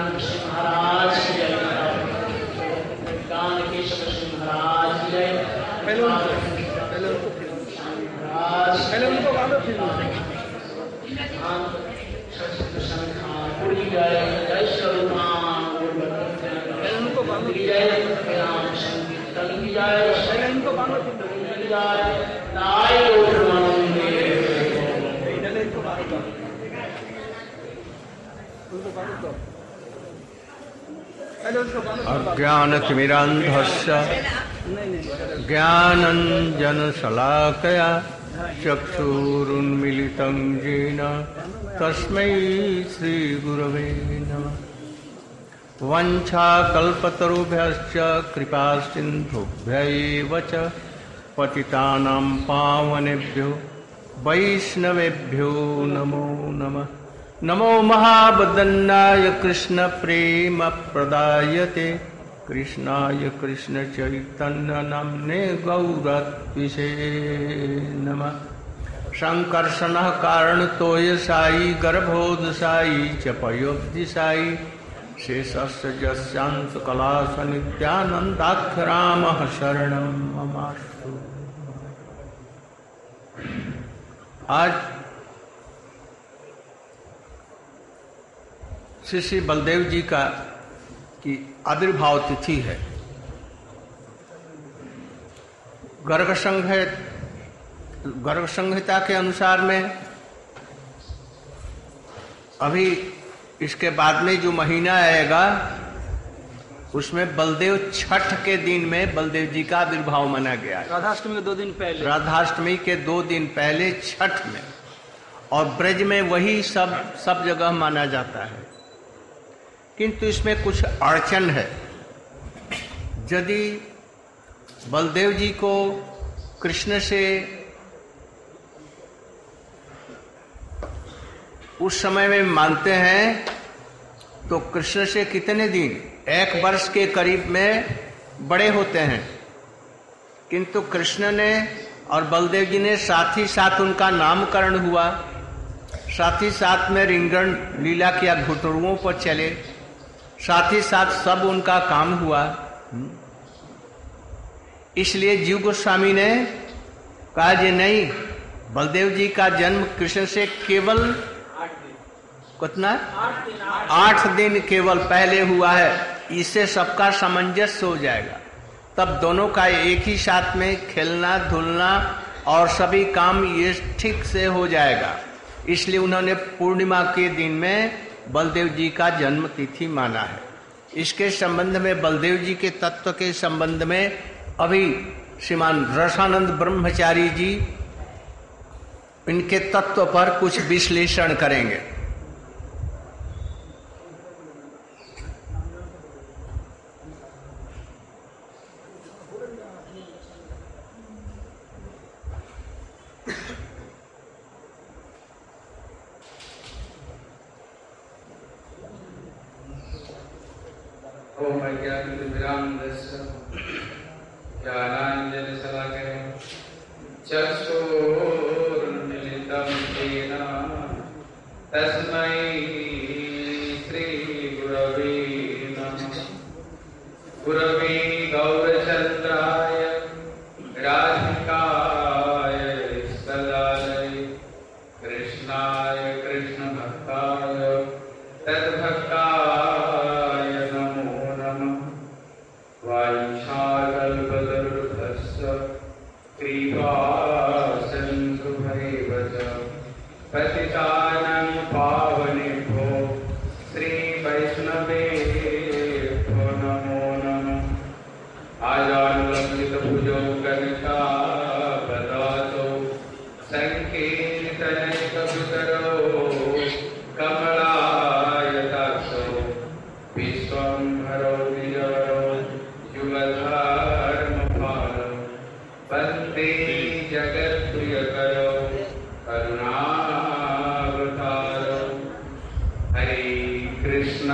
कल्याण कृष्ण महाराज की जय, कान केशव कृष्ण महाराज की जय, पहले उनको बांधो फिर की जय, जय स्वरूपान उनको बांधो की जय, राम संकीर्तन की जय, पहले इनको बांधो की जय, नाय अज्ञानतिमिरान्धस्य ज्ञानञ्जनशलाकया चक्षुरुन्मीलितं येन तस्मै श्रीगुरवे नमः। वञ्चाकल्पतरुभ्यश्च कृपासिन्धुभ्यैव च पतितानां पावनेभ्यो वैष्णवेभ्यो नमो नमः। नमो महावदन्नाय कृष्ण प्रेम प्रदायते कृष्णाय कृष्ण चैतन्य नाम्ने गौरत्विषे नमः। संकर्षणः कारणतोय साई गर्भोदसाई च पयोब्धिसाई शेषस्य यस्यांश कलास नित्यानन्दाख्यरामः शरणं ममास्तु। आज श्री श्री बलदेव जी का की आविर्भाव तिथि है। गर्ग संहिता के अनुसार में अभी इसके बाद में जो महीना आएगा उसमें बलदेव छठ के दिन में बलदेव जी का आविर्भाव माना गया है। राधाष्टमी के 2 दिन पहले, राधाष्टमी के 2 दिन पहले छठ में, और ब्रज में वही सब जगह माना जाता है। किंतु इसमें कुछ अड़चन है। यदि बलदेव जी को कृष्ण से उस समय में मानते हैं तो कृष्ण से कितने दिन, 1 वर्ष के करीब में बड़े होते हैं। किंतु कृष्ण ने और बलदेव जी ने साथ ही साथ उनका नामकरण हुआ, साथ ही साथ में रिंगण लीला किया, घुटरुओं पर चले, साथ ही साथ सब उनका काम हुआ। इसलिए जीव गोस्वामी ने कहा जी नहीं, बलदेव जी का जन्म कृष्ण से केवल कितना 8 दिन केवल पहले हुआ है। इससे सबका सामंजस्य हो जाएगा, तब दोनों का एक ही साथ में खेलना धुलना और सभी काम ये ठीक से हो जाएगा। इसलिए उन्होंने पूर्णिमा के दिन में बलदेव जी का जन्म तिथि माना है। इसके संबंध में, बलदेव जी के तत्व के संबंध में अभी श्रीमान रसानंद ब्रह्मचारी जी इनके तत्व पर कुछ विश्लेषण करेंगे। चक्षुरुन्मीलितं येन तस्मै श्रीगुरवे नमः। गुरवे गौरचन्द्राय राधिकाय सदालय कृष्णाय कृष्णभक्ताय तद्भक्ताय नमो नमः। वाञ्छाकल्पतरुभ्यश्च कृपासिन्धुभ्यैव च पतितानां पावनेभ्यो श्रीवैष्णवेभ्यो नमो नमः। आजानुलम्बितभुजौ कनकावदातौ सङ्कीर्तनैकपितरौ कमलायताक्षौ विश्वम्भरौ विजयौ युगधर्मपालौ वन्दे जगत्प्रियकरौ करुणावतारौ। हरे कृष्ण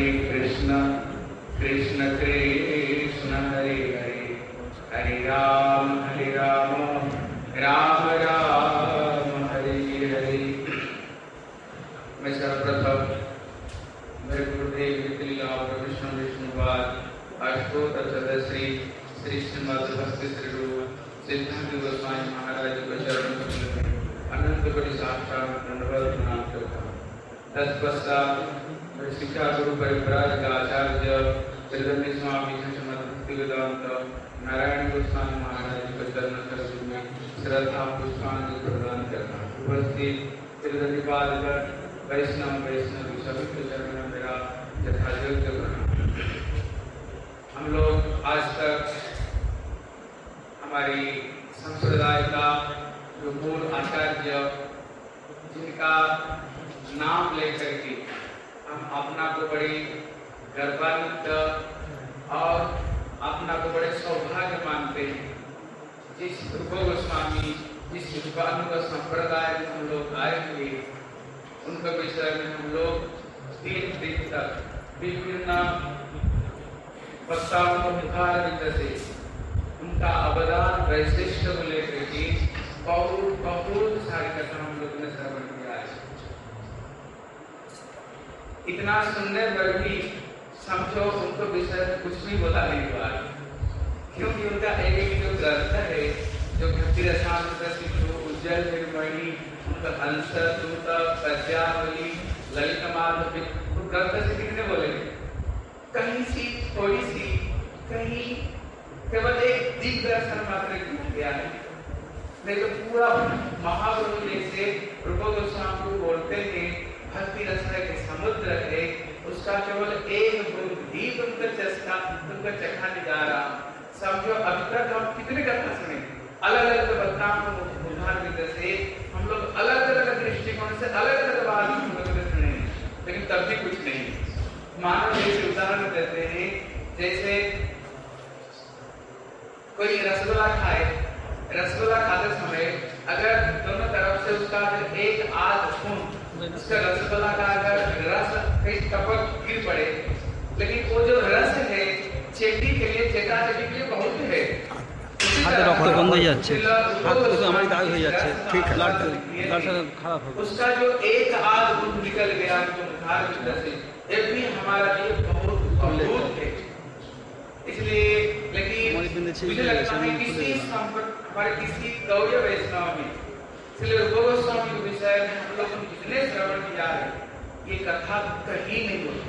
कृष्ण कृष्ण हरे हरे, हरे राम राम राम हरे हरे। मैं सर्वप्रथम मेरे गुरुदेव विष्णुवाद अष्टोत्तर चतुश्री श्री श्रीमद् भक्ति श्री रूप सिद्धांत गोस्वामी महाराज को चरण में अनंत बड़ी साक्षात दंडवत प्रणाम करता हूँ। तत्पश्चात शिक्षा गुरु परिव्राज का आचार्य त्रिदंडी स्वामी श्रीमद् भक्ति वेदांत नारायण गोस्वामी महाराज को चरण में श्रद्धा पुष्पांजलि प्रदान करता हूँ। उपस्थित त्रिदंडी पादगण वैष्णव सभी के चरण में मेरा यथायोग्य प्रणाम। हम लोग आज तक हमारी संप्रदाय का जो मूल आचार्य जिनका नाम लेकर के हम अपना को बड़ी गर्वान्वित और अपना को बड़े सौभाग्य मानते हैं। जिस रूप गोस्वामी जिस रूपानुग संप्रदाय में हम लोग आए हुए उनके विषय में हम लोग 3 दिन तक विभिन्न वक्ताओं को निखार से उनका अवदान वैशिष्ट को लेकर के बहुत सारी कथा हम लोगों ने श्रवण किया है। इतना सुनने पर भी समझो उनको विषय में कुछ भी बोला नहीं हुआ, क्योंकि उनका एक जो ग्रंथ है जो भक्ति रसामृत सिंधु उज्जवल निर्मणि उनका हंस दूत पद्यावली ललित माधव ग्रंथ से कितने बोले, कहीं सी थोड़ी सी कहीं केवल एक दिग्दर्शन मात्र किया है। नहीं तो पूरा महाप्रभु जैसे रूप गोस्वामी को बोलते हैं भक्ति रस के समुद्र है, उसका केवल एक बूंद भी तुमको चस्का तुमको चखाने जा रहा। समझो अभी तक हम कितने कथा सुने, अलग अलग वक्ताओं को उदाहरण से हम लोग अलग अलग दृष्टिकोण से अलग अलग बात हम लोग सुने, लेकिन तब भी कुछ नहीं। मानो जैसे उदाहरण देते हैं, जैसे कोई रसगुल्ला खाए, रसगुल्ला खाते समय अगर दोनों तरफ से उसका एक आध खून उसका रसगुल्ला का अगर रस कहीं टपक गिर पड़े, लेकिन वो जो रस है चेटी के लिए चेटा चेटी के लिए बहुत है। रक्त बंद हो जाच्छे, हाथ तो हमारी दाग हो जाच्छे, ठीक है, ब्लड खराब हो। उसका जो एक आध बूंद निकल गया तो निखार वजह से ये भी हमारा लिए बहुत है। इसलिए लेकिन मुझे लगता है किसी हमारे किसी गौड़ीय वैष्णव में इसलिए रूप गोस्वामी के विषय में हम लोग जितने श्रवण किया है ये कथा कहीं नहीं होती।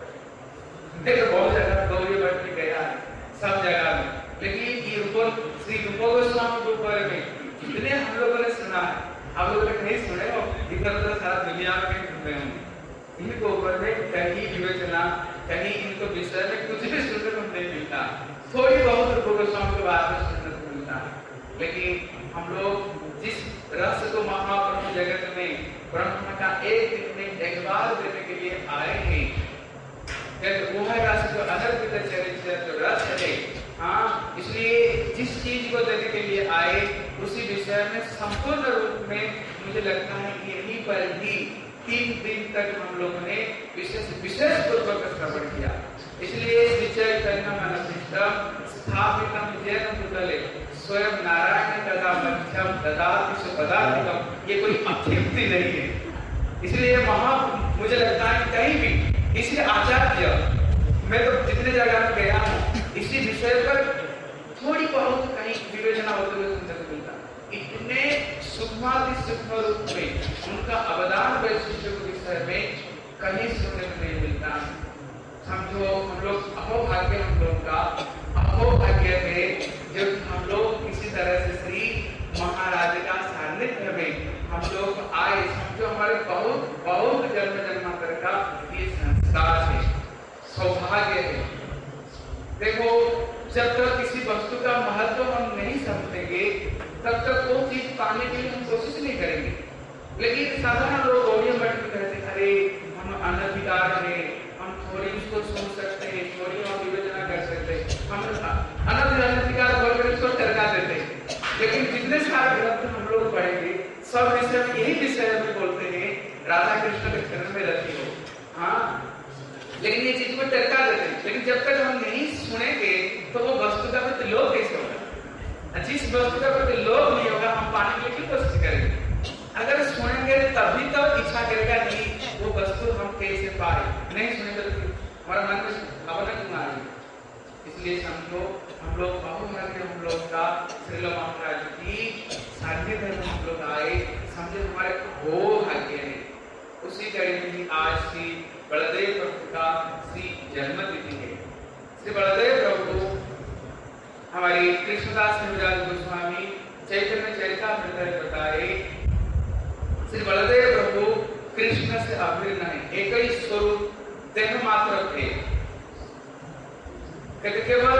देखो बहुत जगह गौड़ीय मठ में गया है सब जगह में, लेकिन ये श्री रूप गोस्वामी के ऊपर में जितने हम लोगों ने सुना है, आप लोगों ने नहीं सुने और इधर उधर सारा दुनिया में सुन रहे होंगे, इनको ऊपर में कहीं विवेचना कहीं इनको विषय में कुछ भी सुनने को नहीं मिलता। थोड़ी बहुत रूप गोस्वामी के बारे में सुनने को मिलता है, लेकिन हम लोग जिस रस को महाप्रभु जगत में ब्रह्म का एक दिन में एक बार देने के लिए आए हैं, वो है रस जो अनर्पित चरित्र जो रस है। हाँ, इसलिए जिस चीज को देने के लिए आए उसी विषय में संपूर्ण रूप में मुझे लगता है यहीं पर ही 3 दिन तक हम लोगों ने विशेष पूर्वक श्रवण किया। इसलिए विजय स्थापितम जैन पुतले स्वयं नारायण तथा मध्यम ददाति सुपदाधिकम, ये कोई अत्युक्ति नहीं है। इसलिए मुझे लगता है कहीं भी इसी आचार्य मैं तो जितने जगह गया हूँ इसी विषय पर थोड़ी बहुत कहीं विवेचना होते हुए सुनने को मिलता। इतने सूक्ष्माति सूक्ष्म रूप में उनका अवदान वैशिष्ट के विषय में कहीं सुनने को नहीं मिलता। समझो हम लोग अहोभाग्य, हम लोग का अहोभाग्य है जब हम लोग किसी तरह से श्री महाराज का सानिध्य में हम लोग आए। समझो हमारे बहुत बहुत जन्म जन्मांतर का ये संस्कार है, सौभाग्य है। देखो जब तक किसी वस्तु का महत्व हम नहीं समझेंगे तब तक वो चीज पाने के लिए हम कोशिश नहीं करेंगे। लेकिन साधारण लोग गौड़ीय मठ में कहते हैं अरे हम अनधिकार है, हम थोड़ी उसको सुन सकते हैं, थोड़ी हम विवेचना कर सकते हैं, हम अनधिकार बोलकर उसको टरका देते हैं। लेकिन जितने सारे ग्रंथ हम लोग पढ़ेंगे सब विषय में यही विषय में बोलते हैं राधा कृष्ण के चरण में रहती हो। हाँ, लेकिन ये चीज को टरका देते हैं। लेकिन जब तक हम नहीं सुनेंगे तो वो वस्तु का प्रति लोभ कैसे होगा? जिस वस्तु का प्रति लोभ नहीं होगा हम पाने के लिए क्यों कोशिश करेंगे? अगर सुनेंगे तभी तो इच्छा करेगा नहीं वो वस्तु हम कैसे पाए। नहीं सुनेंगे तो हमारा मन में भनक मारी। इसलिए समझो हम लोग बहुभाग्य, हम लोग का श्रील महाराज की सानिध्य में हम लोग आए, समझे हमारे हो भाग्य है। उसी कड़ी में आज श्री बलदेव प्रभु का श्री जन्म तिथि है। श्री बलदेव प्रभु हमारी कृष्णदास कविराज गोस्वामी चैतन्य चरितामृत में बताए, श्री बलदेव प्रभु कृष्ण से अभिन्न है, एक ही स्वरूप देह मात्र थे। केवल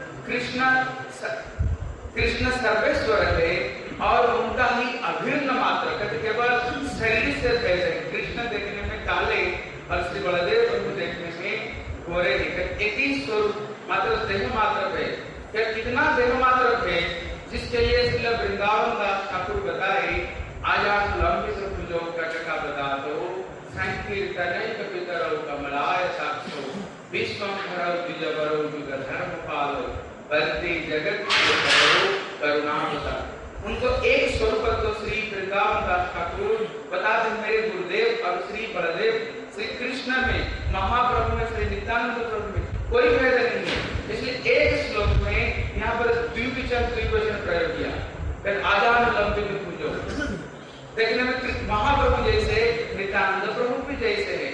कृष्ण सर्वेश्वर है और उनका ही अभिन्न मात्र, केवल शरीर से भेद है। कृष्ण देखने में काले और श्री बलदेव प्रभु देखने में गोरे हैं। एक ही स्वरूप मात्र देह मात्र है। क्या कितना देह मात्र है जिसके लिए श्री वृंदावन दास ठाकुर बताए, आज आप लंबित भुजौ कटका बता दो, संकीर्तन कपितरौ कमलाय साक्षो, विश्वं भरौ द्विजवरौ जुग धर्म पालो, बंदे जगत के करो करुणावतार। उनको एक स्वरूप तो श्री वृंदावन दास ठाकुर बताते मेरे गुरुदेव और श्री बलदेव श्री कृष्ण में, महाप्रभु में, श्री नित्यानंद प्रभु में कोई भेद नहीं है। इसलिए एक श्लोक में यहाँ पर द्विवचन प्रयोग किया, फिर आजान लंबित भुजौ, देखने में महाप्रभु जैसे, नित्यानंद प्रभु भी जैसे है।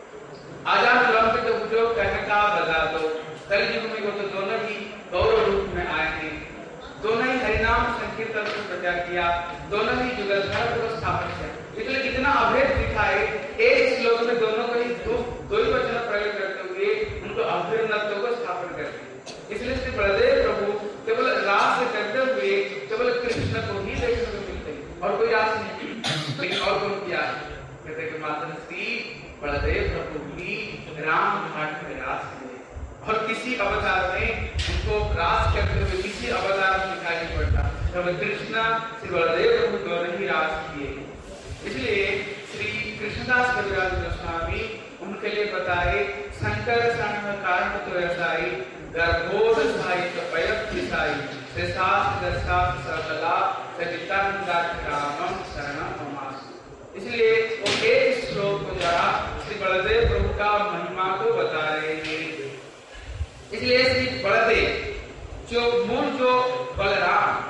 आजान लंबित भुजौ कहने का बता दो, कलयुग में तो दोनों ही गौरव रूप में आए हैं, दोनों ही हरिनाम संकीर्तन को प्रचार किया, दोनों ही जुगल धर्म को स्थापन किया। इसलिए कितना अभेद दिखाए, एक श्लोक में दोनों को ही दो ही वचन प्रयोग करते हुए उनको अभिन्नत्व को स्थापन करते। इसलिए श्री बलदेव प्रभु केवल रास करते हुए केवल कृष्ण को ही देखने को मिलते हैं और कोई रास नहीं। लेकिन और कौन किया कहते कि मात्र श्री बलदेव प्रभु ही राम घाट में रास हुए और किसी अवतार में उनको रास करते हुए किसी अवतार में दिखाई नहीं पड़ता। तो कृष्ण श्री बलदेव प्रभु दोनों ही रास किए। इसलिए श्री कृष्णदास कविराज गोस्वामी उनके लिए बताए, शंकर संग कारण तो ऐसाई, गर्भोध साहित्य पयत दिसाई, शेषास दशास सकला सवितानंदाख्यामं शरणं ममासु। इसलिए वो एक श्लोक को द्वारा श्री बलदेव प्रभु का महिमा को बता रहे हैं। इसलिए श्री बलदेव जो बलराम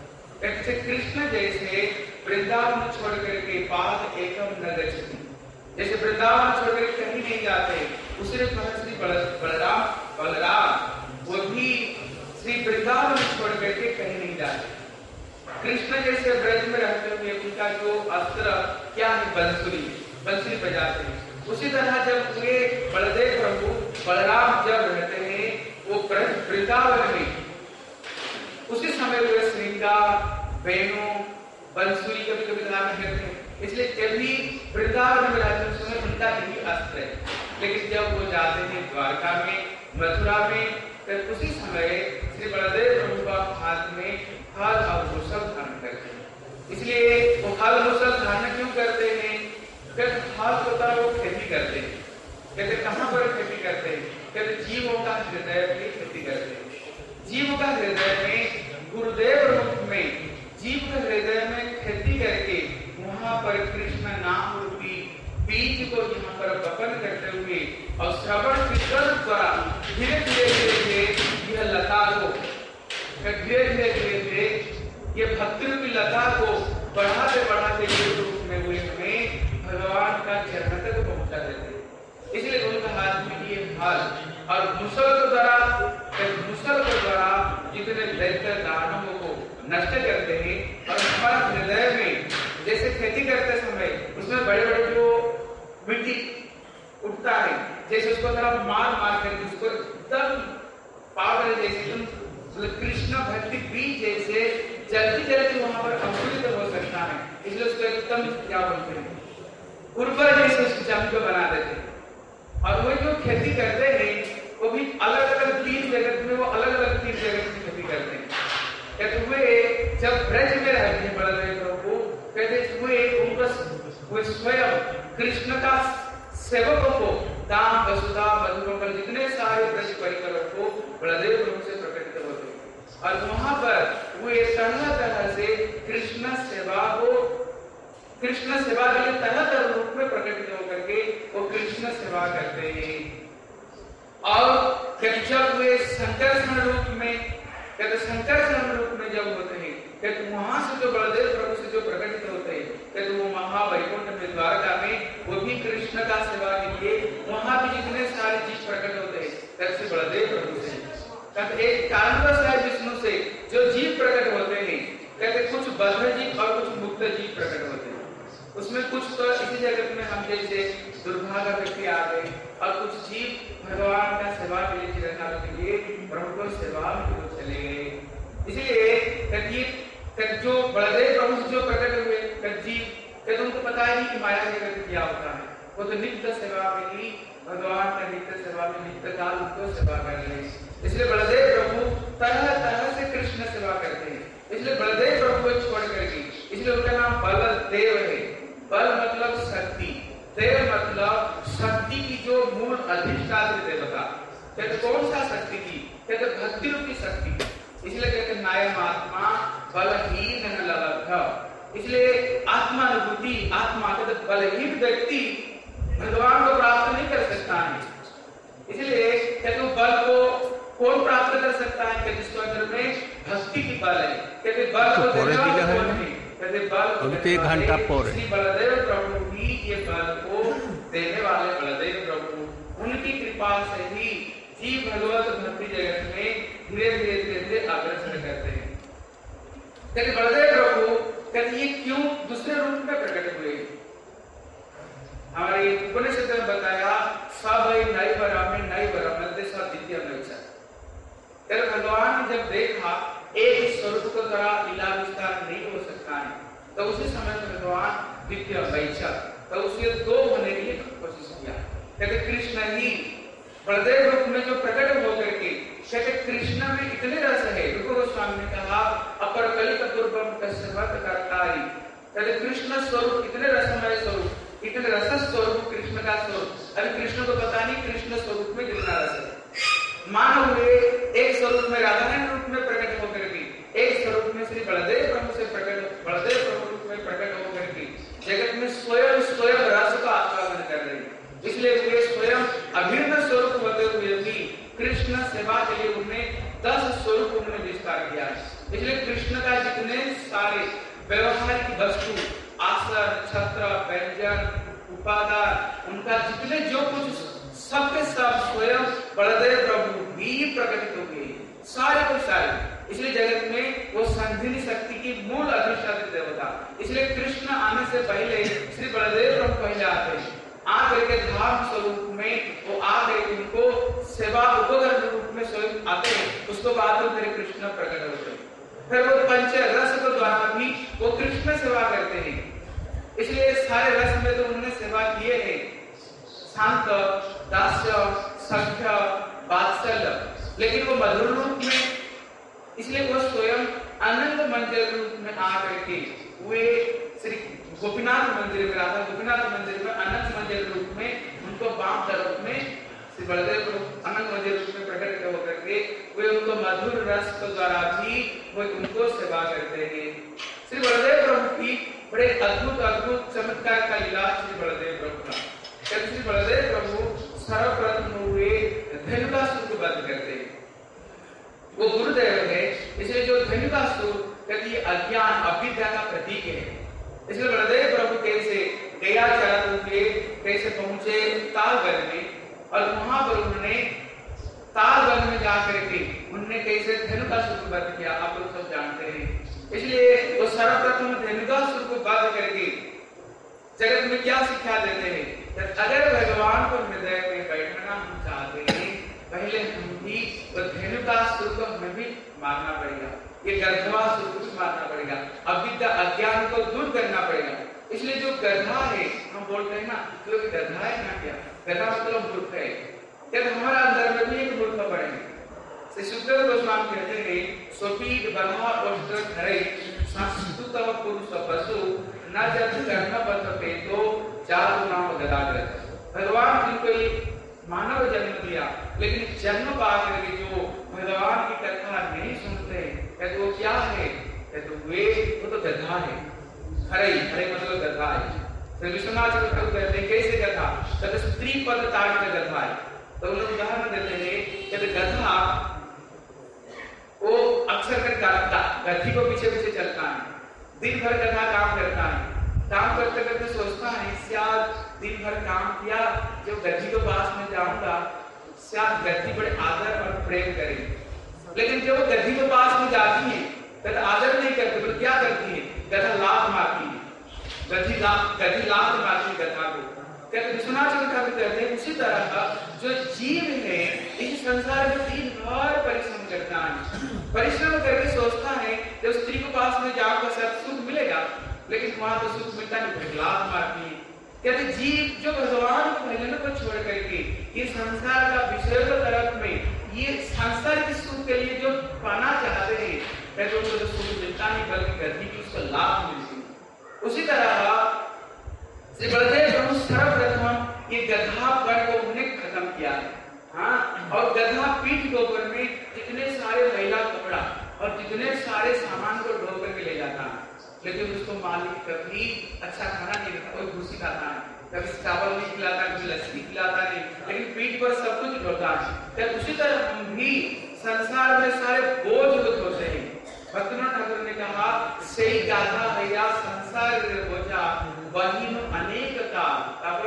कृष्ण जैसे वृंदावन छोड़ करके पाद एकम न गच्छति, जैसे वृंदावन छोड़ कर कहीं नहीं जाते, उसी तरह श्री बलराम वो भी श्री वृंदावन छोड़ करके कहीं नहीं जाते। कृष्ण जैसे ब्रज में रहते हुए उनका जो अस्त्र क्या है, बंसुरी बजाते हैं। उसी तरह जब वे बलदेव प्रभु बलराम जब रहते हैं वो वृंदावन में, उसी समय वे श्रृंगार वेणु बंसुरी कभी कभी धारण करते हैं। इसलिए जब भी वृंदावन में रहते समय उनका यही अस्त्र है। लेकिन जब वो जाते हैं द्वारका में, मथुरा में, फिर उसी समय श्री बलदेव प्रभु का हाथ में हल और मुसल धारण करते हैं। इसलिए वो हल मुसल धारण क्यों करते हैं? फिर हल होता है वो खेती करते हैं। कहते कहाँ पर खेती करते हैं? कहते जीवों का हृदय में खेती करते हैं। जीव का हृदय में गुरुदेव रूप में जीव के हृदय में खेती करके वहां पर कृष्ण नाम रूपी बीज को यहाँ पर वपन करते हुए और श्रवण कीर्तन द्वारा धीरे धीरे यह लता को धीरे ये भक्ति रूपी लता को बढ़ाते रूप में हुए हमें भगवान का चरण तक पहुंचा देते। इसलिए उनका हाथ में ये हल और मुसल के द्वारा जितने दैत्य दानवों को नष्ट करते हैं और हमारा हृदय में जैसे खेती करते समय उसमें बड़े बड़े जो मिट्टी उठता है, जैसे उसको तरह मार करके उसको एकदम पावर जैसे कृष्ण भक्ति बीज जैसे जल्दी वहां पर अंकुरित हो सकता है। इसलिए उसको एकदम क्या बोलते हैं, उर्वर जैसे उसकी जमीन को बना देते हैं। और वो जो खेती करते हैं वो भी अलग अलग तीन जगत में, वो अलग अलग तीन जगत की खेती करते हैं। कहते हुए जब ब्रज में रहते हैं बलदेव प्रभु, कहते हुए उनको स्वयं कृष्ण का सेवकों को दाम वसुधा मधुमंगल जितने सारे ब्रज परिकरों को बलदेव प्रभु से प्रकटित होते हैं। और वहां पर वो तरह से कृष्ण सेवा के लिए तरह रूप में प्रकटित होकर के वो कृष्ण सेवा करते हैं। और कहते जब वे संकर्षण रूप में, कहते संकर्षण रूप में जब होते हैं, कहते वहां से जो बलदेव प्रभु से जो प्रकटित होते हैं, कहते वो महावैकुंठ में द्वारका में वो भी कृष्ण का सेवा के लिए वहां भी जितने सारे चीज प्रकट होते हैं, कहते बलदेव प्रभु से। कहते एक कारणवश है विष्णु से जो जीव प्रकट होते हैं, कहते कुछ बद्ध जीव और कुछ मुक्त जीव प्रकट होते हैं। उसमें कुछ तो इसी जगत में हम जैसे दुर्भाग्य व्यक्ति आ गए, और कुछ जीव भगवान का सेवा के लिए चिरकाल के लिए प्रभु को सेवा में चले गए। इसलिए कहते जो बलदेव प्रभु से जो प्रकट हुए जीव, कहते उनको पता ही नहीं कि माया जगत क्या होता है। वो तो नित्य सेवा में ही भगवान का नित्य सेवा में नित्य काल उनको सेवा कर रहे। इसलिए बलदेव प्रभु तरह तरह से कृष्ण सेवा करते हैं। इसलिए बलदेव प्रभु को छोड़ करके, इसलिए उनका नाम बलदेव है। बल मतलब शक्ति, देव मतलब शक्ति की जो मूल अधिष्ठात्री देवता। कहते कौन सा शक्ति की? कहते भक्ति रूपी शक्ति। इसलिए कहते नायम आत्मा बलहीन न ललब्ध। इसलिए आत्मानुभूति, आत्मा कहते बलहीन व्यक्ति भगवान को प्राप्त नहीं कर सकता है। इसलिए कहते बल को कौन प्राप्त कर सकता है? कहते इसके अंदर में भक्ति की बल है। कहते बल को देने वाला कौन है? कहते बल एक घंटा पर श्री बलदेव प्रभु ही ये बल को देने वाले बलदेव प्रभु, उनकी कृपा से ही जीव भगवत भक्ति जगत में धीरे धीरे धीरे धीरे अग्रसर करते हैं। कहते बलदेव प्रभु कहते ये क्यों दूसरे रूप में प्रकट हुए? हमारे उपनिषद में बताया सब नई बरामे नई बरामते सब द्वितीय नैसा। कहते भगवान ने जब देखा एक स्वरूप को द्वारा लीला विस्तार नहीं हो सकता है, तो उसी समय भगवान द्वितीय वैसा, तो उसके दो होने की कोशिश किया। कहते कृष्ण ही बलदेव रूप में जो प्रकट होकर के, कहते कृष्ण में इतने रस है। रुको गोस्वामी ने कहा अपर कलिक दुर्गम कश्यपत करतारी। कहते कृष्ण स्वरूप इतने रसमय स्वरूप, इतने रस स्वरूप कृष्ण का स्वरूप। अभी कृष्ण को पता नहीं कृष्ण स्वरूप में कितना रस है। मानो हुए एक स्वरूप में राधा रूप में प्रकट होकर के, एक स्वरूप में श्री बलदेव प्रभु से प्रकट, बलदेव प्रभु रूप में प्रकट होकर के जगत में स्वयं स्वयं रस का आस्वादन कर रहे हैं। इसलिए वे स्वयं अभिन्न स्वरूप होते हुए भी कृष्ण सेवा के लिए उन्होंने 10 स्वरूप उन्होंने विस्तार किया है। इसलिए कृष्ण का जितने सारे व्यवहारिक वस्तु, आसन, छत्र, व्यंजन, उपादान, उनका जितने जो कुछ सबके सब स्वयं बलदेव प्रभु भी प्रकटित हो गए, सारे को सारे। इसलिए जगत में वो संधिनी शक्ति की मूल अधिष्ठात्री देवता। इसलिए कृष्ण आने से पहले श्री बलदेव प्रभु पहले आते हैं, आकर के धाम स्वरूप में वो आ गए, उनको सेवा उपकरण रूप में स्वयं आते हैं। उसको बाद में फिर कृष्ण प्रकट होते हैं। फिर वो पंच रस के द्वारा भी वो कृष्ण सेवा करते हैं। इसलिए सारे रस में तो उन्होंने सेवा किए हैं, शांत, दास्य, सख्य, वात्सल्य, लेकिन वो मधुर रूप में। इसलिए वो स्वयं आनंद मंदिर रूप में आ करके वे श्री गोपीनाथ मंदिर में, राधा गोपीनाथ मंदिर में अनंत मंदिर रूप में उनको बाम तरफ में श्री बलदेव अनंत मंदिर रूप में प्रकट होकर के वे उनको मधुर रस के द्वारा भी वो उनको सेवा करते हैं। श्री बलदेव प्रभु की बड़े अद्भुत अद्भुत चमत्कार का इलाज श्री बलदेव प्रभु का। श्री बलदेव प्रभु सर्वप्रथम हुए धनुकासुर को वध करते हैं। वो गुरुदेव है, इसलिए जो धनुकासुर कहती अज्ञान अविद्या का प्रतीक है। इसलिए बलदेव प्रभु कैसे गया चरण हुए, कैसे पहुंचे तालवन में, और वहां पर उन्होंने तालवन में जाकर के उन्होंने कैसे धनुकासुर को वध किया, आप लोग सब जानते हैं। इसलिए वो सर्वप्रथम धनुकासुर को वध करके जगत में क्या शिक्षा देते हैं? अगर भगवान को हृदय में बैठना हम चाहते हैं, पहले हम भी धनुकासुर को हमें भी मारना पड़ेगा, ये गधासुर को भी मारना पड़ेगा, अविद्या अज्ञान को दूर करना पड़ेगा। इसलिए जो गधा है, हम बोलते हैं ना जो गधा है ना, क्या गधा मतलब मूर्ख है। क्या हमारा अंदर में भी एक मूर्ख पड़ेंगे। सुखदेव गोस्वामी कहते हैं स्वपीड ब्रह्मा और धरे संस्कृत पुरुष पशु न जब कर्म बंध पे तो चार नाम गदाग्रत। भगवान जिनको मानव जन्म दिया, लेकिन जन्म पा करके जो भगवान की कथा नहीं सुनते, कहते वो क्या है? कहते वो तो गधा है। हरे हरे मतलब गधा है। तो विश्वनाथ जी कहते हैं कैसे गधा? कहते स्त्री पद ताड़ का गधा है। तो उन्हें उदाहरण देते हैं, कहते गधा गधी को पीछे पीछे चलता है, दिन भर गधा काम करता है, काम करते करते सोचता है शायद दिन भर काम किया, जब गधी के पास में जाऊंगा शायद गधी बड़े आदर और प्रेम करे। लेकिन जब वो गधी के पास में जाती है गधा आदर नहीं करती, तो क्या करती है, गधा लात मारती है, गधी लात मारती है गधा को। कहते विश्वनाथ चंद्र कहते हैं उसी तरह का जो जीव है इस संसार में दिन भर परिश्रम करता है, परिश्रम करके सोचता है जब स्त्री के पास में जाऊंगा शायद सुख मिलेगा, लेकिन वहां तो सुख मिलता नहीं, लात मारती है। कहते जीव जो भगवान के भजन को छोड़ करके ये संसार का विषय की तरफ में ये संसार के सुख के लिए जो पाना चाहते हैं, कहते उनको तो सुख मिलता नहीं बल्कि गति की उसको लाभ मिलती है। उसी तरह श्री बलदेव प्रभु सर्वप्रथम ये गधापन को उन्होंने खत्म किया है। हाँ, और गधा पीठ के ऊपर में जितने सारे मैला कपड़ा और जितने सारे सामान को ढो करके ले जाता है, लेकिन उसको मालिक कभी अच्छा खाना नहीं देता, कोई भूसी खाता है, कभी चावल नहीं खिलाता, कभी लस्सी खिलाता नहीं, लेकिन पीठ पर सब कुछ ढोता है। उसी तरह हम भी संसार में सारे बोझ को ढोते हैं। भक्तिनाथ ठाकुर ने कहा सही गाथा भैया संसार बोझा बहिन अनेक काल,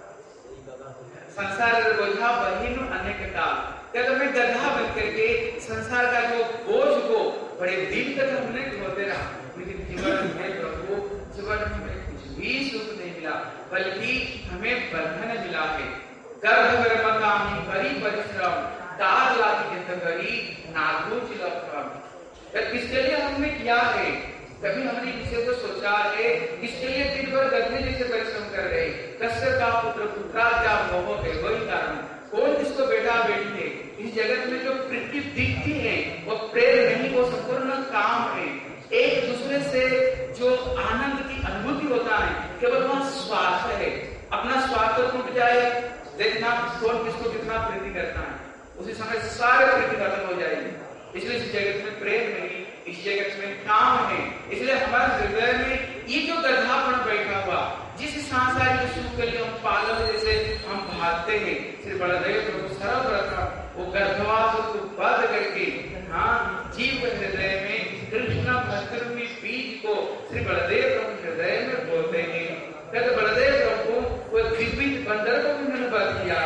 संसार बोझा बहिन अनेक काल। क्या तो मैं गधा बन करके संसार का जो बोझ को बड़े दिन तक हमने ढोते रहा, लेकिन जीवन में प्रभु जीवन में कुछ भी सुख नहीं मिला, बल्कि हमें बंधन मिला है। गर्भ गर्भकामी बड़ी परिश्रम तार लागी गरी नागो चिलम। किसके लिए हमने किया है, कभी हमने किसी को सोचा है, इसके लिए दिन भर गधे जैसे परिश्रम कर रहे, कश्यप का पुत्र पुत्राजा मोह है, वही कारण। कौन जिसको बेटा बेटी है, इस जगत में जो पृथ्वी दिखती है वो प्रेम नहीं, वो संपूर्ण काम है। एक दूसरे से जो आनंद की अनुभूति होता है केवल वहां स्वार्थ है, अपना स्वार्थ टूट जाए, देखना कौन किसको कितना प्रीति करता है, उसी समय सारे प्रीति खत्म हो जाएगी। इसलिए इस जगत में प्रेम नहीं, इस जगत में काम है। इसलिए हमारे हृदय में ये जो गधापन बैठा हुआ, जिस सांसारिक सुख के लिए हम पागल जैसे हम भागते हैं, श्री बलदेव प्रभु सर्वप्रथम वो गर्भवास को बंद करके हाँ जीव के हृदय में कृष्ण भक्त रूपी बीज को श्री बलदेव प्रभु हृदय में बोलते हैं। कहते बलदेव प्रभु वो दिव्य बंदर को उन्होंने बंद किया,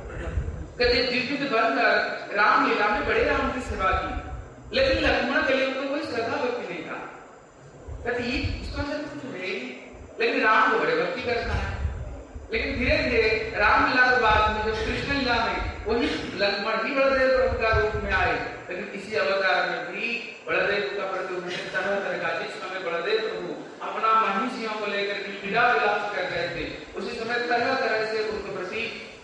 कहते दिव्य बनकर रामलीला में बड़े राम की सेवा की, लेकिन लक्ष्मण के लिए उनको कोई श्रद्धा भक्ति नहीं था। कहते ये इसको कुछ है, लेकिन राम को बड़े भक्ति करता है। लेकिन धीरे धीरे रामलीला के बाद में जब कृष्ण लीला में वही लक्ष्मण ही बलदेव प्रभु का रूप में आए, लेकिन इसी अवतार में भी बलदेव का प्रति उन्होंने तरह तरह का, जिस समय बलदेव प्रभु अपना महिषियों को लेकर लीला विलास कर रहे थे, उसी समय तरह तरह से उनके प्रति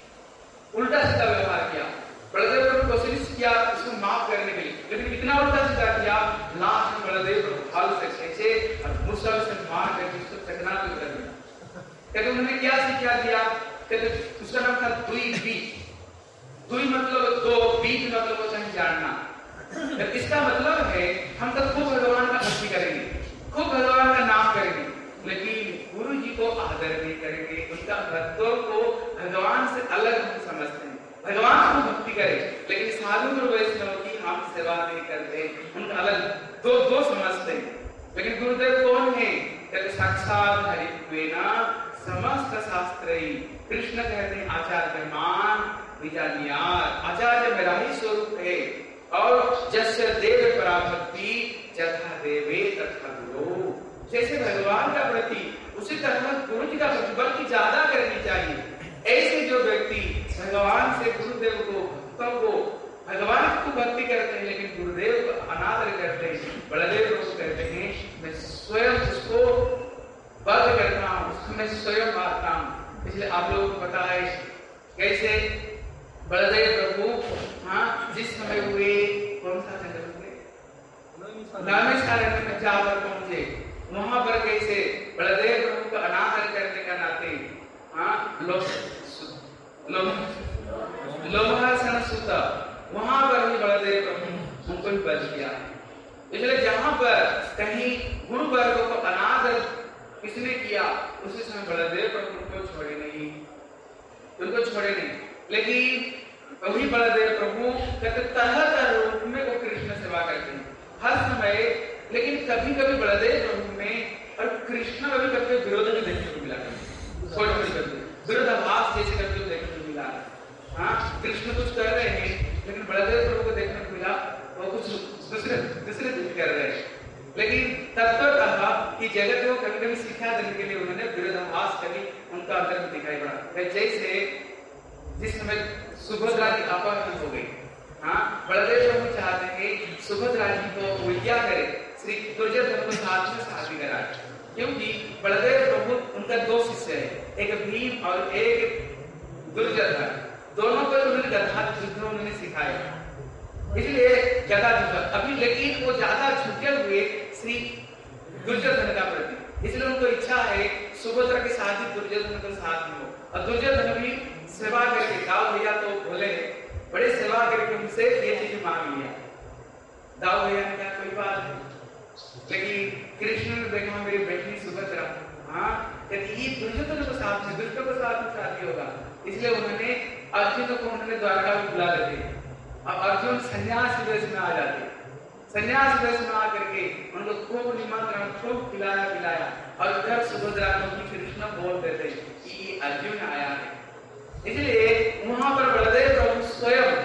उल्टा सीधा व्यवहार किया। बलदेव प्रभु कोशिश किया इसको माफ करने के लिए, लेकिन इतना उल्टा सीधा किया, लास्ट में बलदेव प्रभु फल से खींचे और मुसल से मार करके इसको चकनाचूर कर दिया। कहते उन्होंने क्या शिक्षा दिया, कहते उसका नाम था दुई बीज। दुई मतलब दो, बीज मतलब होता है जानना। इसका मतलब है हम तो खूब भगवान का भक्ति करेंगे, खूब भगवान का नाम करेंगे, लेकिन गुरु जी को आदर नहीं करेंगे, उनका भक्तों को भगवान से अलग हम समझते हैं। भगवान को भक्ति करें, लेकिन साधु गुरु वैष्णव की हम सेवा नहीं करते, उनका अलग दो समझते हैं। लेकिन गुरुदेव कौन है, कहते साक्षात हरित्वेना समस्त शास्त्रै। कृष्ण कहते हैं आचार्य मान विजानियार, आचार्य मेरा ही स्वरूप है, और जस्य देव पराभक्ति जथा देवे तथा गुरु। जैसे भगवान का प्रति उसी तरह गुरु जी का भक्ति बल्कि ज्यादा करनी चाहिए। ऐसे जो व्यक्ति भगवान से गुरुदेव को भक्तों को भगवान को भक्ति करते हैं, लेकिन गुरुदेव को अनादर करते हैं, बलदेव प्रभु कहते हैं मैं स्वयं उसको बंद करता हूँ, उसको मैं स्वयं मारता हूँ। इसलिए आप लोगों को पता है कैसे बलदेव प्रभु हाँ जिस समय हुए, कौन सा जंगल हुए, नैमिषारण्य में जाकर पहुंचे, वहां पर कैसे बलदेव प्रभु का अनादर करने का नाते हाँ लोभासन सुता, वहां पर भी बलदेव प्रभु उनको ही बच गया। इसलिए जहां पर कहीं गुरु वर्गों को अनादर किसने किया, उसी समय बलदेव प्रभु उनको छोड़े नहीं, उनको छोड़े नहीं। लेकिन वही बलदेव प्रभु कहते तरह तरह रूप में वो कृष्ण सेवा करते हैं। हर समय लेकिन कभी कभी बलदेव प्रभु में और कृष्ण में भी कभी विरोध में देखने को मिला, विरोधाभास जैसे कभी देखने को मिला। हाँ, कृष्ण कुछ कर रहे हैं लेकिन बलदेव प्रभु को देखने को मिला वो कुछ दूसरे चीज कर रहे हैं। लेकिन तत्व था कि जगत को कभी कभी शिक्षा देने के लिए उन्होंने विरोधाभास कभी उनका अंदर में दिखाई पड़ा। जैसे जिस समय सुभद्रा की अपहरण हो गई, हाँ, बलदेव प्रभु चाहते हैं सुभद्रा जी को विद्या करे, श्री दुर्योधन को साथ में शादी कराए, क्योंकि बलदेव प्रभु उनका दो शिष्य है, एक भीम और एक दुर्योधन, दोनों को उन्होंने गदा युद्ध उन्होंने सिखाया, इसलिए गदा युद्ध अभी, लेकिन वो ज्यादा झुके हुए श्री दुर्योधन का प्रति, इसलिए उनको इच्छा है सुभद्रा के साथ ही दुर्योधन के साथ में हो। और दुर्योधन भी सेवा करके, दाऊ भैया तो बोले बड़े सेवा करके उनसे ये चीज मांग लिया। दाऊ भैया ने कहा कोई बात नहीं, लेकिन कृष्ण ने देखा मेरी बेटी सुभद्रा, हाँ, कहती ये दुर्योधन के साथ में, दुष्ट के साथ में शादी होगा, इसलिए उन्होंने अर्जुन को उन्होंने द्वारका में बुला लेते और अर्जुन सन्यास वेश में आ जाते। सन्यास वेश में आकर के उनको खूब निमंत्रण, खूब खिलाया पिलाया, और उधर सुभद्रा को कृष्ण बोल देते कि ये अर्जुन आया है। इसलिए वहां पर बलदेव प्रभु स्वयं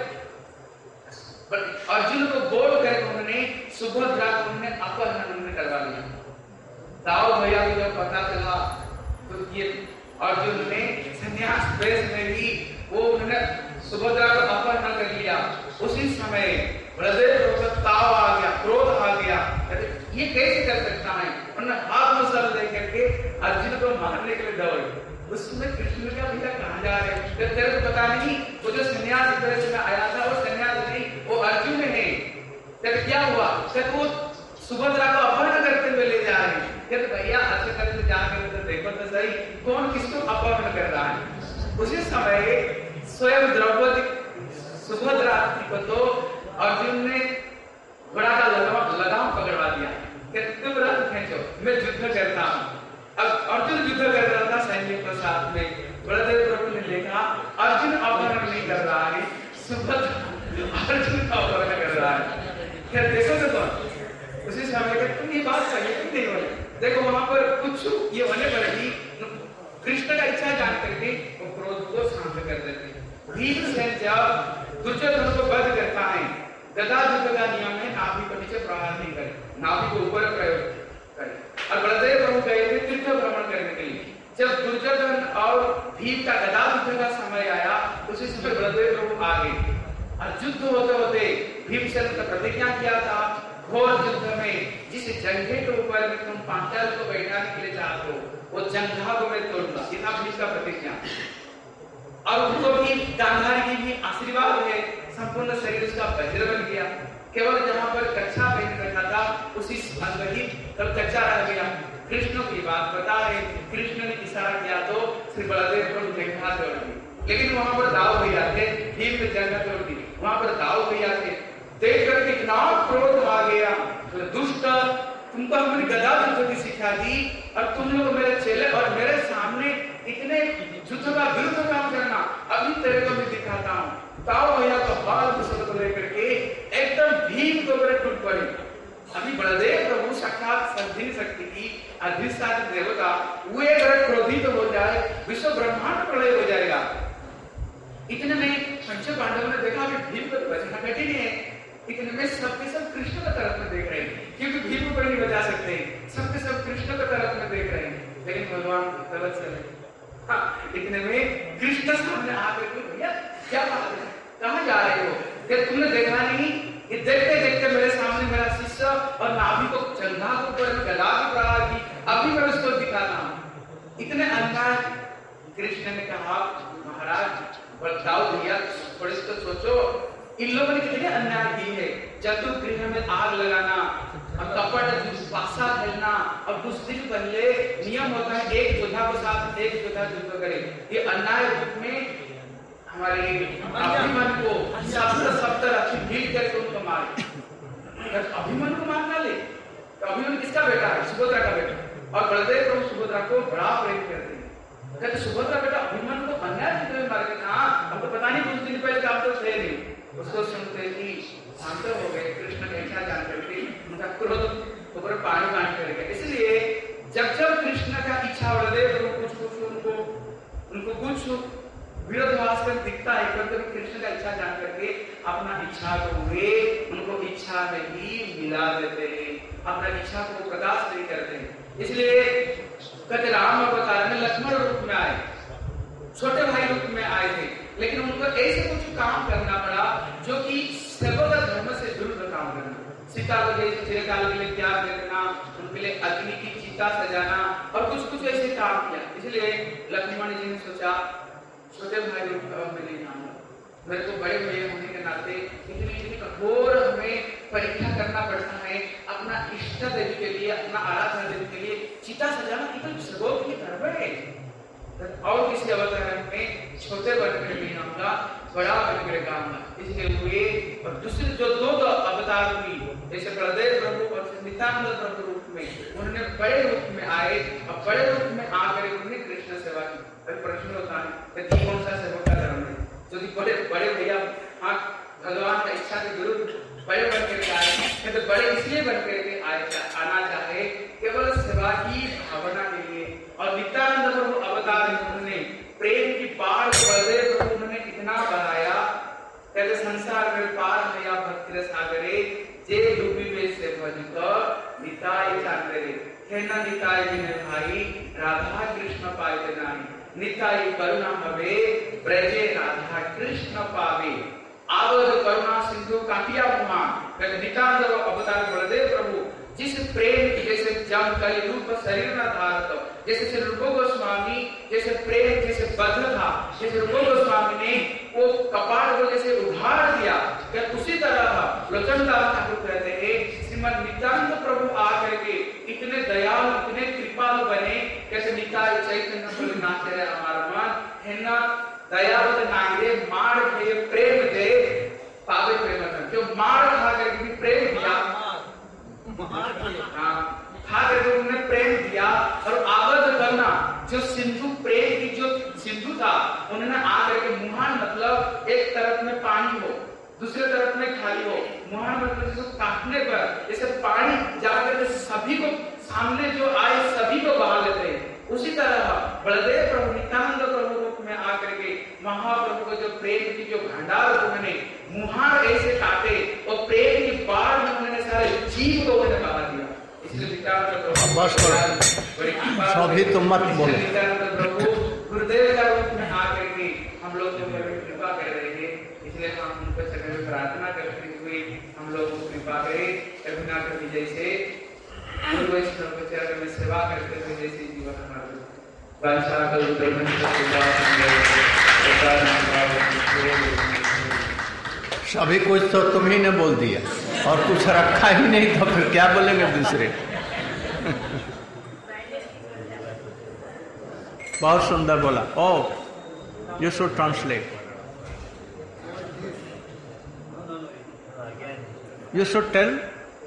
अर्जुन को बोल कर उन्होंने सुभद्रा को उन्होंने अपहरण उन्होंने करवा लिया। दाऊ भैया को जब पता चला तो ये अर्जुन ने सन्यास वेश में ही वो उन्होंने सुभद्रा को अपहरण कर लिया। उसी समय बलदेव प्रभु को ताव आ गया, क्रोध आ गया, ये कैसे कर सकता है, उन्होंने हाथ में सर लेकर के अर्जुन को मारने के लिए दौड़े। उसमें कृष्ण ने कहा भैया कहाँ जा रहे हैं, तेरे को पता नहीं वो जो सन्यास वेश में आया था वो सन्यास नहीं, वो अर्जुन है। तेरे क्या हुआ, तेरे वो सुभद्रा को अपहरण करते हुए ले जा रहे हैं। कहते भैया अच्छे करके जाकर तो देखो तो सही कौन किसको अपहरण कर रहा है। उसी समय स्वयं द्रौपदी सुभद्रा को तो अर्जुन ने घोड़ा का लगाम पकड़वा दिया कि तुम रथ खींचो, मैं युद्ध करता हूँ। अब अर्जुन युद्ध कर रहा था सैनिकों के साथ में, बलदेव प्रभु ने देखा अर्जुन अपहरण नहीं कर रहा है, सुभद्रा अर्जुन का अपहरण कर रहा है। क्या देखो तो उसी समय तुम ये बात सही क्यों नहीं बोले, देखो वहां पर कुछ ये होने पर ही कृष्ण का इच्छा जान करके वो क्रोध को शांत कर देते। भीमसेन जब दुर्योधन को वध करता है, गदा युद्ध का नियम है नाभि को नीचे प्रहार नहीं करे, नाभि को ऊपर प्रयोग करे, और बलदेव प्रभु गए थे तीर्थ भ्रमण करने के लिए। जब दुर्योधन और भीम का गदा युद्ध का समय आया उसी समय बलदेव प्रभु आ गए, और युद्ध होते होते भीमसेन ने प्रतिज्ञा किया था घोर युद्ध में जिस जंघे के ऊपर में तुम पांचाल को बैठाने के लिए चाहते हो वो जंघा को मैं तोड़ूंगा, ये था भीम का प्रतिज्ञा। और उनको भी गांधारी की भी आशीर्वाद है, संपूर्ण शरीर उसका वज्र बन गया, केवल जहां पर कच्चा पहन रखा था उसी अंग ही तब कच्चा रह गया। कृष्ण की बात बता है, कृष्ण ने इशारा किया तो श्री बलदेव प्रभु जंघा तोड़ दी, लेकिन वहां पर दाऊ भैया थे, भीम ने जंघा तोड़ दी, वहां पर दाऊ भैया थे। देख कर कितना क्रोध आ गया, तो दुष्ट तुमको हमने गदा युद्ध की शिक्षा दी और तुम लोग मेरे चेले और मेरे सामने इतने युद्ध का विरुद्ध काम करना, अभी तेरे को मैं दिखाता हूँ। दाऊ भैया का बाल को लेकर के एकदम भीम को ऊपर टूट पड़ी। अभी बलदेव प्रभु साक्षात संधि शक्ति की अधिष्ठान देवता, वो अगर क्रोधित हो जाए विश्व ब्रह्मांड प्रलय हो जाएगा। इतने में पंच पांडवों ने देखा कि भीम को बचना कठिन है, इतने में सबके सब कृष्ण की तरफ में देख रहे हैं, क्योंकि भीम को नहीं बचा सकते, सबके सब कृष्ण की तरफ में देख रहे हैं, लेकिन भगवान गलत चले। हाँ, इतने में कृष्ण सामने आकर के भैया क्या बात है, कहाँ जा रहे हो, क्या तुमने देखा नहीं, ये देखते देखते मेरे सामने मेरा शिष्य और नाभि को जंघा को ऊपर गदा की प्रहार की, अभी मैं उसको दिखाता हूँ। इतने अन्याय कृष्ण ने कहा महाराज दाऊ भैया थोड़े से तो सोचो, इन लोगों ने कितने अन्याय की है, जतु गृह में आग लगाना और कपट पासा खेलना, और कुछ दिन पहले नियम होता है एक योद्धा के साथ एक योद्धा युद्ध करे, ये अन्याय रूप में हमारे अभिमन्यु को सप्तर अच्छी भीड़ करके उनको मारे। अभिमन्यु को मारना ले तो अभिमन्यु किसका बेटा है, सुभद्रा का बेटा, और बलदेव प्रभु सुभद्रा को बड़ा प्रेम करते हैं। कहते सुभद्रा बेटा अभिमन्यु को अन्याय युद्ध में मार के, हाँ हमको पता नहीं कुछ दिन पहले आप तो थे नहीं। उसको सुनते ही शांत हो गए, कृष्ण ने ऐसा जान करके उनका क्रोध कुछ विरोधाभास दिखता है, कभी कभी कृष्ण का इच्छा जान करके अपना इच्छा को वे उनको इच्छा में ही मिला देते हैं, अपना इच्छा को प्रकाश नहीं करते हैं। इसलिए कहते राम अवतार में लक्ष्मण रूप में आए, छोटे भाई रूप में आए थे, लेकिन उनको ऐसे कुछ काम करना पड़ा जो कि सर्वदा धर्म से विरुद्ध काम करना। सीता को जैसे चिरकाल के लिए त्याग देना, उनके लिए अग्नि की चिता सजाना और कुछ कुछ ऐसे काम किया। इसलिए लक्ष्मण जी ने सोचा छोटे भाई रूप में नहीं आऊंगा, मेरे को बड़े भैया होने के नाते इतनी कठोर हमें परीक्षा करना पड़ता है। अपना इष्ट देवी के लिए, अपना आराधना देवी के लिए चिता सजाना कितना सर्वोच्च की धर्म है। और किसी अवतार में छोटे बनकर नहीं आऊंगा, बड़ा बनकर आऊंगा। इसलिए हुए और दूसरे जो दो अवतार हुई, जैसे बलदेव प्रभु और नित्यानंद प्रभु रूप में, उन्होंने बड़े रूप में आए और बड़े रूप में आकर उन्होंने कृष्ण सेवा की। प्रश्न होता है कि कौन सा सेवा का धर्म है? जो बड़े भैया भगवान का इच्छा के विरुद्ध बड़े बन करके आए, तो बड़े इसलिए बन करके आना चाहे केवल सेवा की भावना के लिए। और नित्यानंद प्रभु अवतार उन्होंने प्रेम की बाढ़ बलदेव प्रभु उन्होंने इतना बढ़ाया, कहते संसार में पार भैया भक्ति सागरे जे डूबी में से भजित निताई चांदरे, हे न निताई बिने भाई राधा कृष्ण पाए नाई, निताई करुणा भवे ब्रजे राधा कृष्ण पावे, आवद करुणा सिंधु काटिया मुहा। कहते नित्यानंद अवतार बलदेव प्रभु जिस प्रेम की जैसे जम कली रूप शरीर न धारत, जैसे रूप गोस्वामी जैसे प्रेम जैसे बद्ध था, जैसे रूप गोस्वामी ने वो कपाल को जैसे उधार दिया, क्या उसी तरह लोचनदास ठाकुर कहते हैं श्रीमद नित्यानंद प्रभु आकर के इतने दयालु इतने कृपालु बने, कैसे निताई चैतन्य बोले नाचे हमारा मन है ना दयावत नागरे मार के प्रेम दे पावे प्रेम कर, जो मार खा करके भी प्रेम दिया, खा करके उन्होंने प्रेम दिया। और आबद्ध करना, जो सिंधु प्रेम की जो सिंधु था, उन्होंने आकर के मुहान मतलब एक तरफ में पानी हो दूसरे तरफ में खाली हो, मुहान मतलब जिसको काटने पर जैसे पानी जाकर के सभी को सामने जो आए सभी को बहा लेते हैं, उसी तरह बलदेव प्रभु नित्यानंद प्रभु रूप में आकर के महाप्रभु को जो प्रेम की जो भंडार उन्होंने मुहार ऐसे काटे और प्रेम की बाढ़ में उन्होंने सारे जीव को उन्होंने बहा दिया। इसलिए नित्यानंद प्रभु सभी तो मत बोलो। नित्यानंद प्रभु गुरुदेव का रूप में आकर के हम लोग जो कृपा कर रहे हैं, इसलिए हम उनको चरण में प्रार्थना करते हुए हम लोग कृपा करें। रघुनाथ विजय से गुरु वैष्णव के चरण में सेवा करते हुए जैसे जीवन हमारा सभी कुछ तो तुम ही ने बोल दिया और कुछ रखा ही नहीं, तो फिर क्या बोलेंगे दूसरे। बहुत सुंदर बोला। Oh you should translate, you should tell.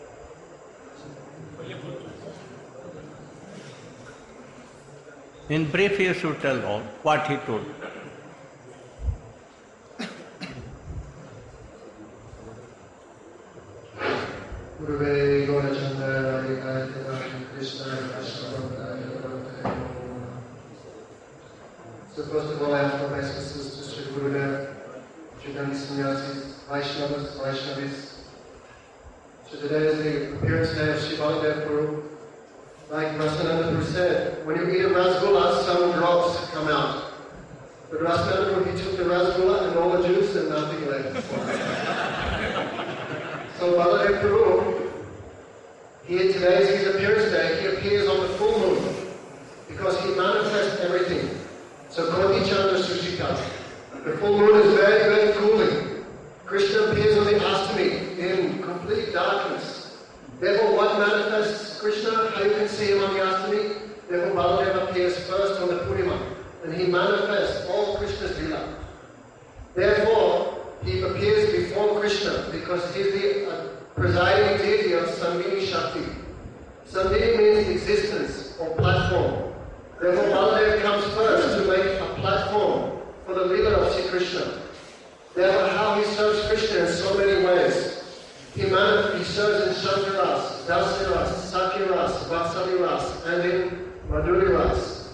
In brief, you should tell all what he told. Guruve Gaurachandra Krishna Krishna. So first of all, I have to thank Mr. Gurudev, Chaitanya Sannyasis, Vaishnavis. So today is the appearance day of Sri Baladev Guru. Like Rasananda Guru said, when you eat a rasgulla, some drops come out. But Rasananda Guru, he took the rasgulla and all the juice and nothing left. So Baladev Guru, today is his appearance day. He appears on the full moon because he manifests everything. So Koti Chandra Sushika. The full moon is very, very cooling. Krishna appears on the Astami in complete darkness. Therefore, what manifests Krishna, how you can see him on the Astami? Therefore, Baladev appears first on the Purnima, and he manifests all Krishna's lila. Therefore, he appears before Krishna because he is the presiding deity of Samvini Shakti. Samvini means existence or platform. Therefore, Baladev comes first to make a platform for the lila of Sri Krishna. Therefore, how he serves Krishna in so many ways. He serves in Shankaras, Dalsiras, Sakiras, Vatsaliras, and in Madhuriras.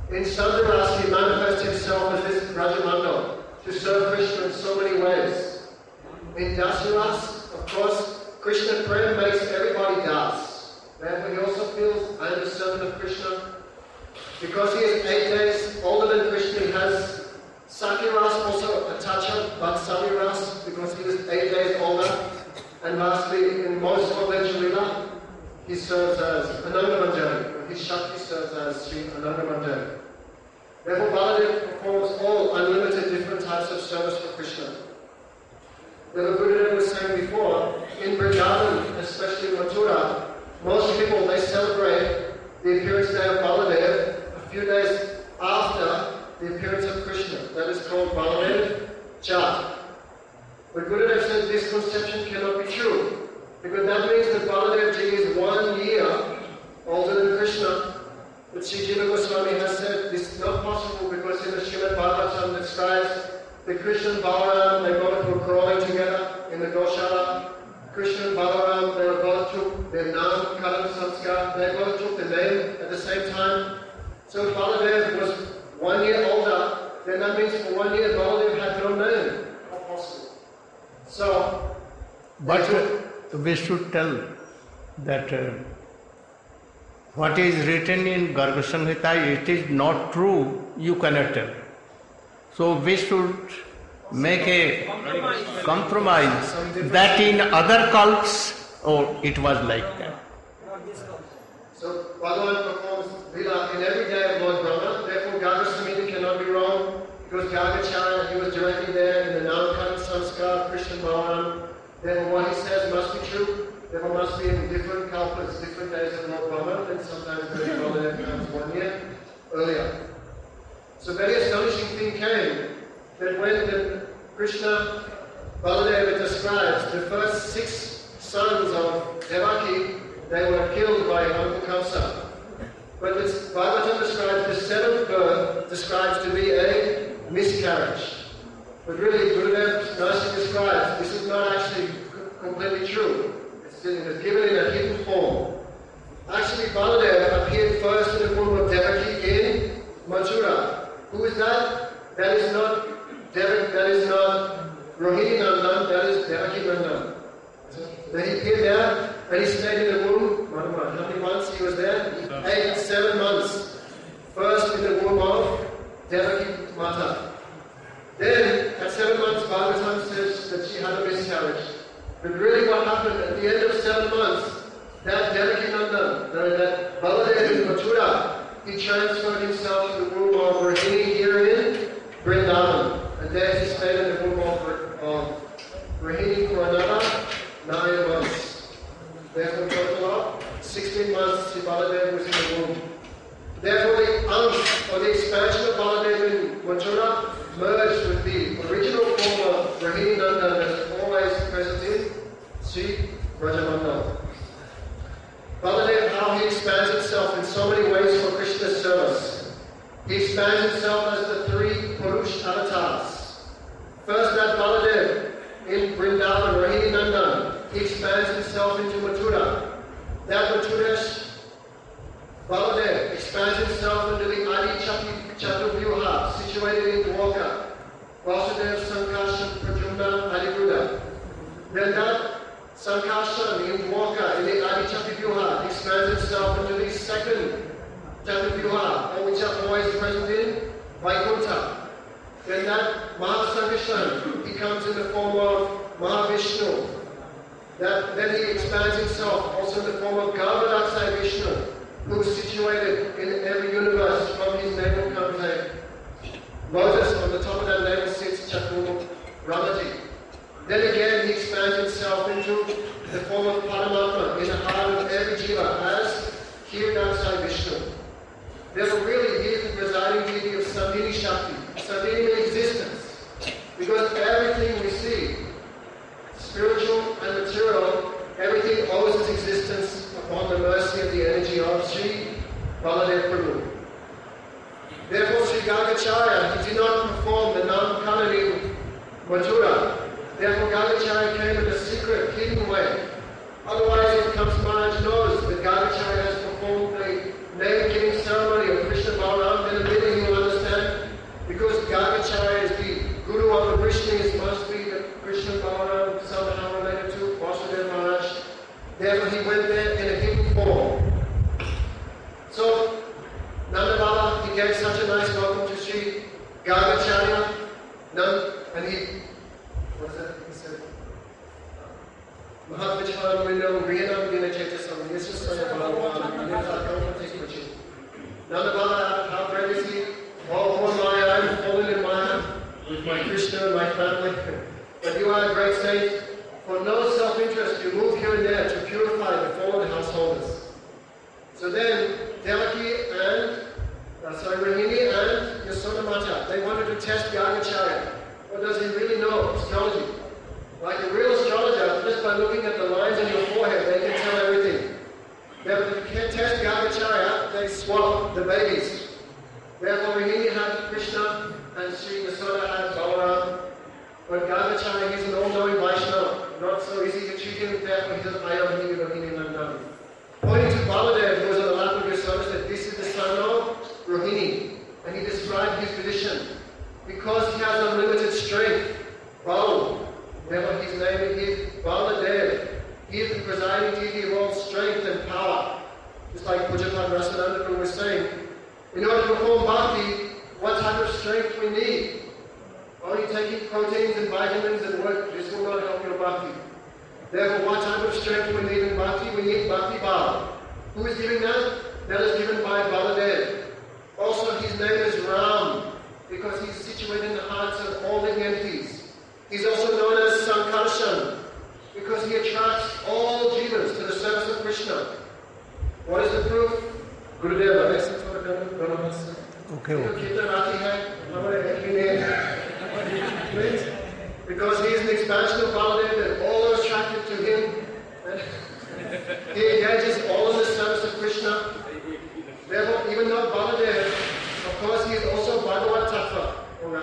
In Sandaras, he manifests himself as this Rajamando to serve Krishna in so many ways. In Dasuras, of course, Krishna Prem makes everybody Das. Therefore, he also feels, I am the servant of Krishna. Because he is 8 days older than Krishna, he has Sakiras, also a touch of Vatsamiras, because he was 8 days older. And lastly, in most of Lenchalila, he serves as Ananga Manjari. His Shakti serves as Sri Ananga Manjari. Therefore, Baladev performs all unlimited different types of service for Krishna. The Gurudev was saying before, in Vrindavan, especially Mathura, most people, they celebrate the appearance day of Baladev a few days after the appearance of Krishna. That is called Baladev Jat. But Gurudev says this conception cannot be true, because that means that Baladev Ji is 1 year older than Krishna. But Sri Jiva Goswami has said this is not possible because in the Srimad Bhagavatam describes that Krishna and Balaram, they both were crawling together in the Goshala. Krishna and Balaram, they both took their Nam, Kalam, Samskar, they both took the name at the same time. So if Baladev was 1 year older, then that means for 1 year Baladev had no name. Not possible. So, but we should tell that what is written in Garga Samhita, it is not true, you cannot tell. So we should make a compromise that in other cults, it was like that. So Bhagavan performs Lila in every day of Lord Brahma, therefore Garga Samhita cannot be wrong, because Gargacharya, he was directly there in the Namkhan Sanskar, Krishna Balaram. Therefore what he says must be true. Therefore must be in different kalpas, different days of Lord Brahma, and sometimes the Baladev comes 1 year earlier. So very astonishing thing came that when the Krishna Baladeva describes the first 6 sons of Devaki, they were killed by Uncle Kamsa. But this Bhagavatam describes the 7th birth describes to be a miscarriage. But really, Gurudev nicely describes this is not actually completely true. It is given in a hidden form. Actually, Baladev appeared first in the form of Devaki in Mathura. Who is that? That is not Devaki, that is not Rohini Nandan, that is Devaki Nandan. Then he appeared there and he stayed in the womb. How many months he was there? 7 months. First in the womb of Devaki Mata. Then, at 7 months, Bhagavatam says that she had a miscarriage. But really what happened at the end of 7 months, that Devaki Nandan, that Baladev in Mathura, he transferred himself to the womb of Rohini here in Vrindavan. And there he stayed in the womb of Rohini for another 9 months. Therefore, total of 16 months, Baladev was in the womb. Therefore, the expansion of Baladev in Mathura merged with the original form of Rohini Nandan that is always present in Sri Rajamandal. Baladev, how he expands himself in so many ways for Krishna's service. He expands himself as the 3 Purush avatars. First, that Baladev in Vrindavan, Rohini Nandan, he expands himself into Mathura. That Mathura, Baladev expands himself into the Adi Chatuvyuha, situated in Dwarka. Vasudev, Sankarshan, Pradyumna, Adibuddha. Then that Sankarshan in Dwarka, in the Adi Chatuvyuha, expands himself into the 2nd Chatuvyuha, which are always present in Vaikuntha. Then that Mahasankarshan, he comes in the form of Mahavishnu. Then he expands himself also in the form of Garbhadaksai Vishnu, who is situated in every universe from his navel comes a lotus. On the top of that navel sits Chatur Ramaji. Then again he expands himself into the form of Paramatma in the heart of every jiva as Kirdaksai Vishnu. Therefore really he is the presiding deity of Sandhini Shakti. Sandhini means existence. Because everything we see, spiritual and material, everything owes its existence upon the mercy of the energy of Sri Baladev Prabhu. Therefore, Sri Gargacharya, he did not perform the Namkhan in Mathura. Therefore, Gargacharya came in a secret, hidden way. Otherwise, if Kamsa Maharaj knows that Gargacharya has performed the name-giving ceremony of Krishna Balaram, then Krishna and Balaram somehow related to Vasudeva Maharaj. Therefore he went there in a hidden form. So Nanda Baba, he gave such a nice welcome to Sri Gargacharya. And he, what is that? He said, Mahavichan Vindam Riyanam Dinachetasam Nisasana Bhagavan Nirthakam Tikvachi. Nanda Baba, how great is he? All for Maya, I'm fallen in Maya with my Krishna and my family. But you are a great saint. For no self-interest, you move here and there to purify the fallen householders. So then, Devaki and Rohini and Yasoda Mata, they wanted to test Gargacharya. What does he really know? Astrology. Like a real astrologer, just by looking at the lines on your forehead, they can tell everything. Therefore, if you can't test Gargacharya, they swallow the babies. Therefore, Rohini had Krishna and Sri Yasoda had Balaram. But Gargacharya, he's an all-knowing Vaishnava. Not so easy to treat him, therefore he doesn't Ayam Hini Rohini Nandam. Pointing to Baladev, who was on the lap of Yasoda, said, this is the son of Rohini. And he described his position. Because he has unlimited strength, Balu, therefore his name is Baladev. He is the presiding deity of all strength and power. Just like Pujapad Rasananda was saying, in order to perform bhakti, what type of strength we need? Only taking proteins and vitamins and work, this will not help your bhakti. Therefore, what type of strength we need in bhakti? We need bhakti bhava. Who is giving that? That is given by Baladev. Also, his name is Ram, because he's situated in the hearts of all living entities. He's also known as Sankarshan, because he attracts all jivas to the service of Krishna. What is the proof? Gurudeva. Because he is an expansion of Baladev and all are attracted to him. And he engages all in the service of Krishna. Therefore, even though Baladev, of course, he is also Bhagavat Tattva.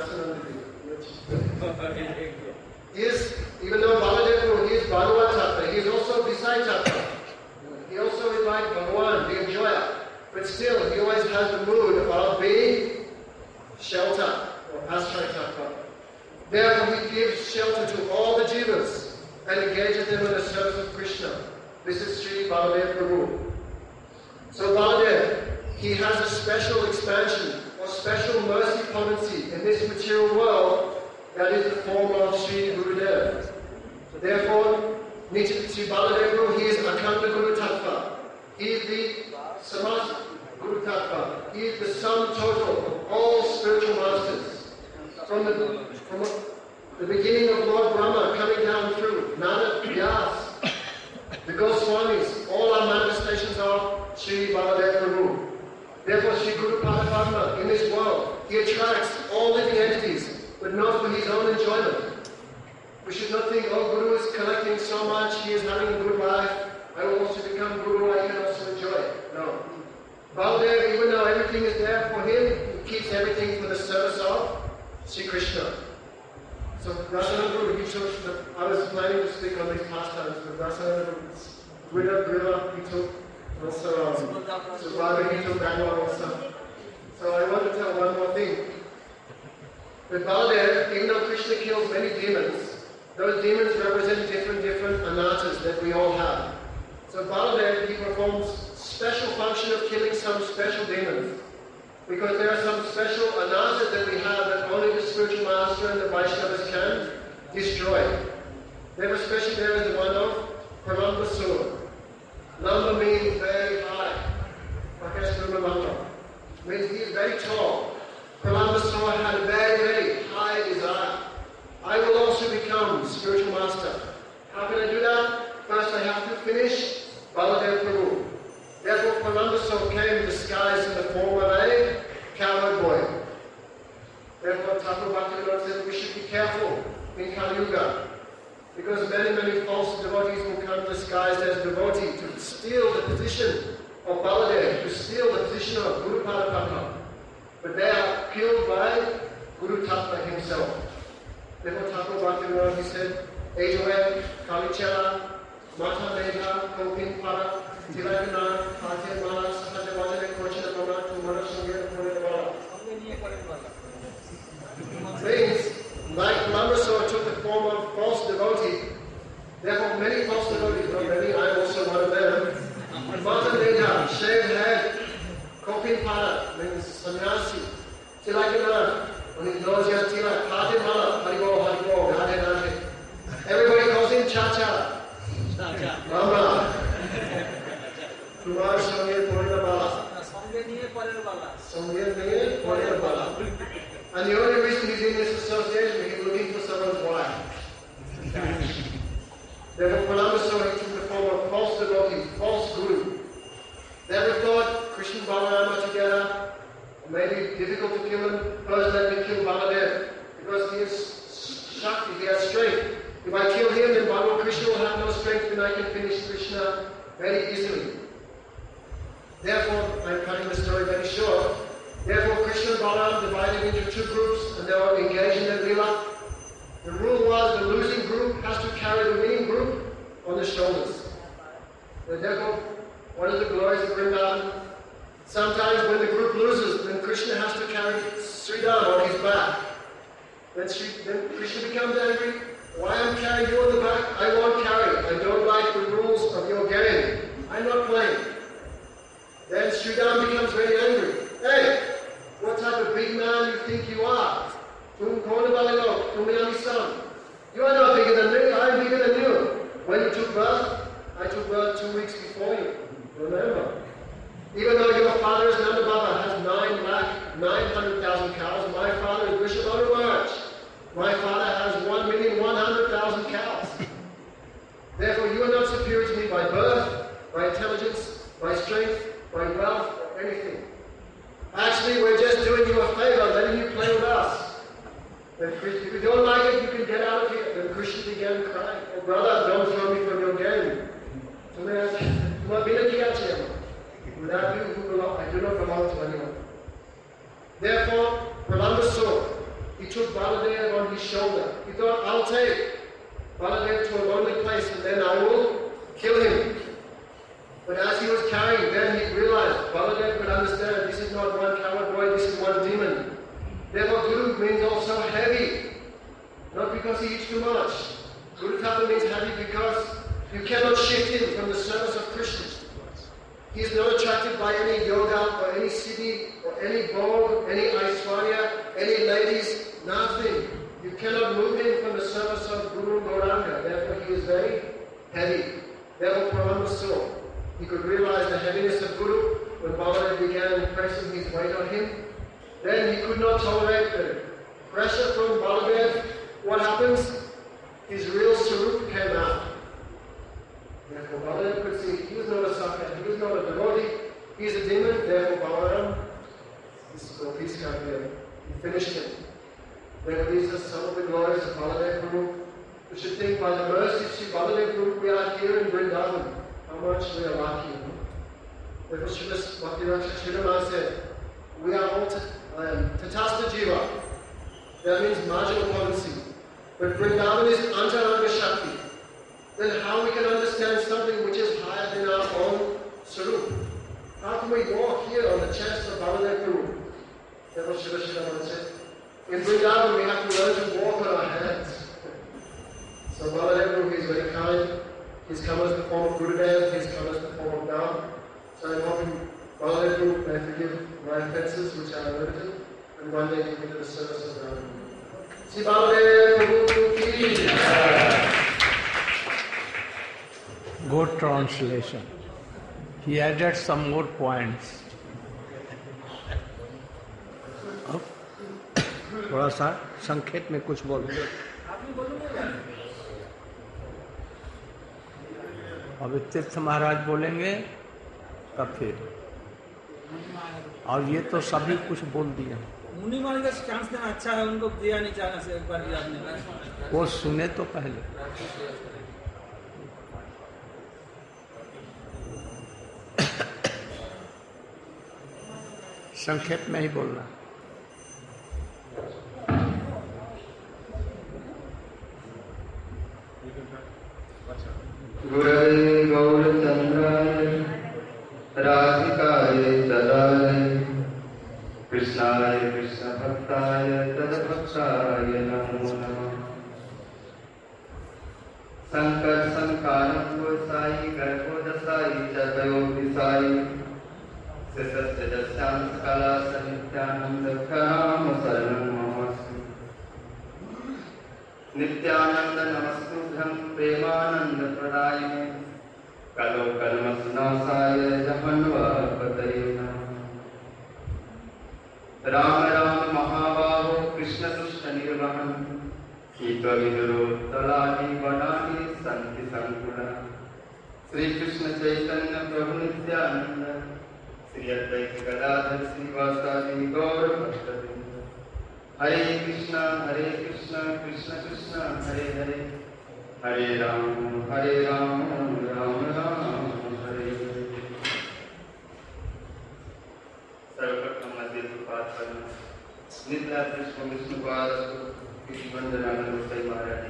Even though Baladev, he is Bhagavat Tattva, he is also Visai Tattva. He also is like Bhagavan, the enjoyer. But still, he always has the mood of being shelter, or Ashray Tattva. Therefore, he gives shelter to all the jivas and engages them in the service of Krishna. This is Sri Baladev Prabhu. So Baladev, he has a special expansion or special mercy potency in this material world that is the form of Sri Gurudev. So therefore, Sri Baladev Prabhu, he is Akhanda Guru Tattva. He is the Samas Guru Tattva. He is the sum total of all spiritual masters. From the beginning of Lord Brahma coming down through Nanak, Vyas, the Goswamis, all our manifestations of Sri Baladev Prabhu. Therefore, Sri Guru Padma in this world, he attracts all living entities, but not for his own enjoyment. We should not think, oh, Guru is collecting so much, he is having a good life, I will also become Guru, I can also enjoy it. No. Baladev, even though everything is there for him, he keeps everything for the service of Sri Krishna. So Rasananda Guru, I was planning to speak on these pastimes, but Rasananda Grilla, he took also, so Radha, he took that one also. So I want to tell one more thing. With Baladev, even though Krishna kills many demons, those demons represent different anatas that we all have. So Baladev, he performs special function of killing some special demons. Because there are some special anatas that we have that only the spiritual master and the Vaishnavas can destroy. There especially there is the one of Pralambasura. Lamba means very high. Lamba means he is very tall. Pralambasura had a very high desire. I will also become spiritual master. How can I do that? First I have to finish Baladev Prabhu. Therefore, Pralambasura came disguised in the form of a cowherd boy. Therefore, Thakur Bhaktivinoda said we should be careful in Kali Yuga, because many false devotees will come disguised as devotee to steal the position of Baladev, to steal the position of Guru Padma. But they are killed by Guru Tattva himself. Therefore, Thakur Bhaktivinoda, he said, Ejoe, Kalichela, Mata Mega, Kopin Para, Tilakana, Pate Mala, Sahajavajane, Kochina Mama, Tumara Sangir, Purevara. Means, like Pralambasura took the form of false not many, I'm also one of them. Martin Luther, shaved head, Kopinpala, means sannyasi, Tilakana, when he knows he has Tilak, Hatimala, Haribo, Haribo, Radhe Radhe. Everybody calls him Chacha. Rama. Kumar Sangye Purna Bala. Sangye Niye Purna Bala. And the only reason he's in this association is he's looking for someone's wife. Therefore, Purnameswara took the form of false devotee, false guru. They ever thought Krishna and Balarama together, it may be difficult to kill him. First, let me kill Baladev, because he is Shakti, he has strength. If I kill him, then Bhagavan Krishna will have no strength, and I can finish Krishna very easily. Therefore, I'm cutting the story very short. Therefore, Krishna and Balaram divided into two groups, and they were engaged in their lila. The rule was the losing group has to carry the winning group on the shoulders. And therefore, one of the glories of Vrindavan, sometimes when the group loses, then Krishna has to carry Sridhar on his back. Then Krishna becomes angry. Why I'm carrying you on the back? I won't carry. I don't like the rules of your game. I'm not playing. Then Sridhar becomes very angry. Hey, what type of big man you think you are? You are not bigger than me, I am bigger than you. When you took birth, I took birth 2 weeks before you. Remember. Even though your father is Nanda Baba, has 900,000 cows, my father is Vrishabhadra Maharaj. My father has 1,100,000 cows. Therefore, you are not superior to me by birth, by intelligence, by strength, by wealth, or anything. Actually, we're just doing you a favor, letting you play with us. If you don't like it, you can get out of here. Then Krishna began crying. Oh, brother, don't throw me from your game. Without you, I do not belong to anyone. Therefore, Prahlada saw. He took Baladev on his shoulder. He thought, I'll take Baladev to a lonely place and then I will kill him. But as he was carrying, then he realized, Baladev could understand, this is not one coward boy, this is one demon. Therefore, Guru means also heavy. Not because he eats too much. Guru Tapa means heavy because you cannot shift him from the service of Krishna. He is not attracted by any yoga or any siddhi or any bhog, any aishwarya, any ladies, nothing. You cannot move him from the service of Guru Gauranga. Therefore, he is very heavy. Therefore, Prahlada saw. He could realize the heaviness of Guru when Baladev began pressing his weight on him. Then he could not tolerate the pressure from Baladev. What happens? His real Sarup came out. Therefore, Baladev could see he was not a Sakya, he was not a devotee, he is a demon. Therefore, Balaram, this is called peace here. He finished him. Therefore, these are some of the glories of Baladev Guru. You should think, by the mercy of Sri Baladev Guru, we are here in Vrindavan. How much we are lucky. Therefore, Srimad Bhakti-Raksha Sridhar said, we are all Tatastha Jiva. That means marginal potency. But Vrindavan is Antaranga Shakti. Then how we can understand something which is higher than our own Sarup? How can we walk here on the chest of Baladev Guru? Therefore, Sridhar said, in Vrindavan we have to learn to walk on our hands. So Baladev Guru is very kind. He's come as the form of Gurudev, he's come as the form of Dham. So I'm hoping Baladev Guru may forgive my offences which are limited, and one day give me to the service of Dham. Sri Baladev Guru ki Good translation. He added some more points. अब थोड़ा सा संक्षेप में कुछ बोलो. अब तीर्थ महाराज बोलेंगे तब फिर. और ये तो सभी कुछ बोल दिया. मुनि मान का चांस देना अच्छा है, उनको दिया नहीं चांस एक बार भी आपने. वो सुने तो पहले. संक्षेप में ही बोलना. गुरवे गौरचंद्राय राधिकाय तदाय कृष्णाय कृष्ण भक्ताय तद्भक्ताय नमो नमः. संकर संकारं गोसाई गर्भो दसाई चतयो दिसाई सस्य दस्यां सकला सनित्यानंद कराम शरणं ममस्तु नित्यानंद नमस्तुभ्यं प्रेमानंद प्रदायिने कलो कलमस्नासाय जहन्वपतये नमः। राम राम महाबाहो कृष्ण दुष्ट निर्वहन शीतविदुरोत्तलानि वनानि सन्ति संकुला। श्री कृष्ण चैतन्य प्रभु नित्यानंद श्री अद्वैत गदाधर श्रीवासादि गौर भक्तवृंद। हरे कृष्ण कृष्ण कृष्ण हरे हरे हरे राम राम राम हरे हरे। सर्वप्रथम मध्य पाठ करना नित्या कृष्ण विष्णुपाद वंदनानंद गोसाई महाराज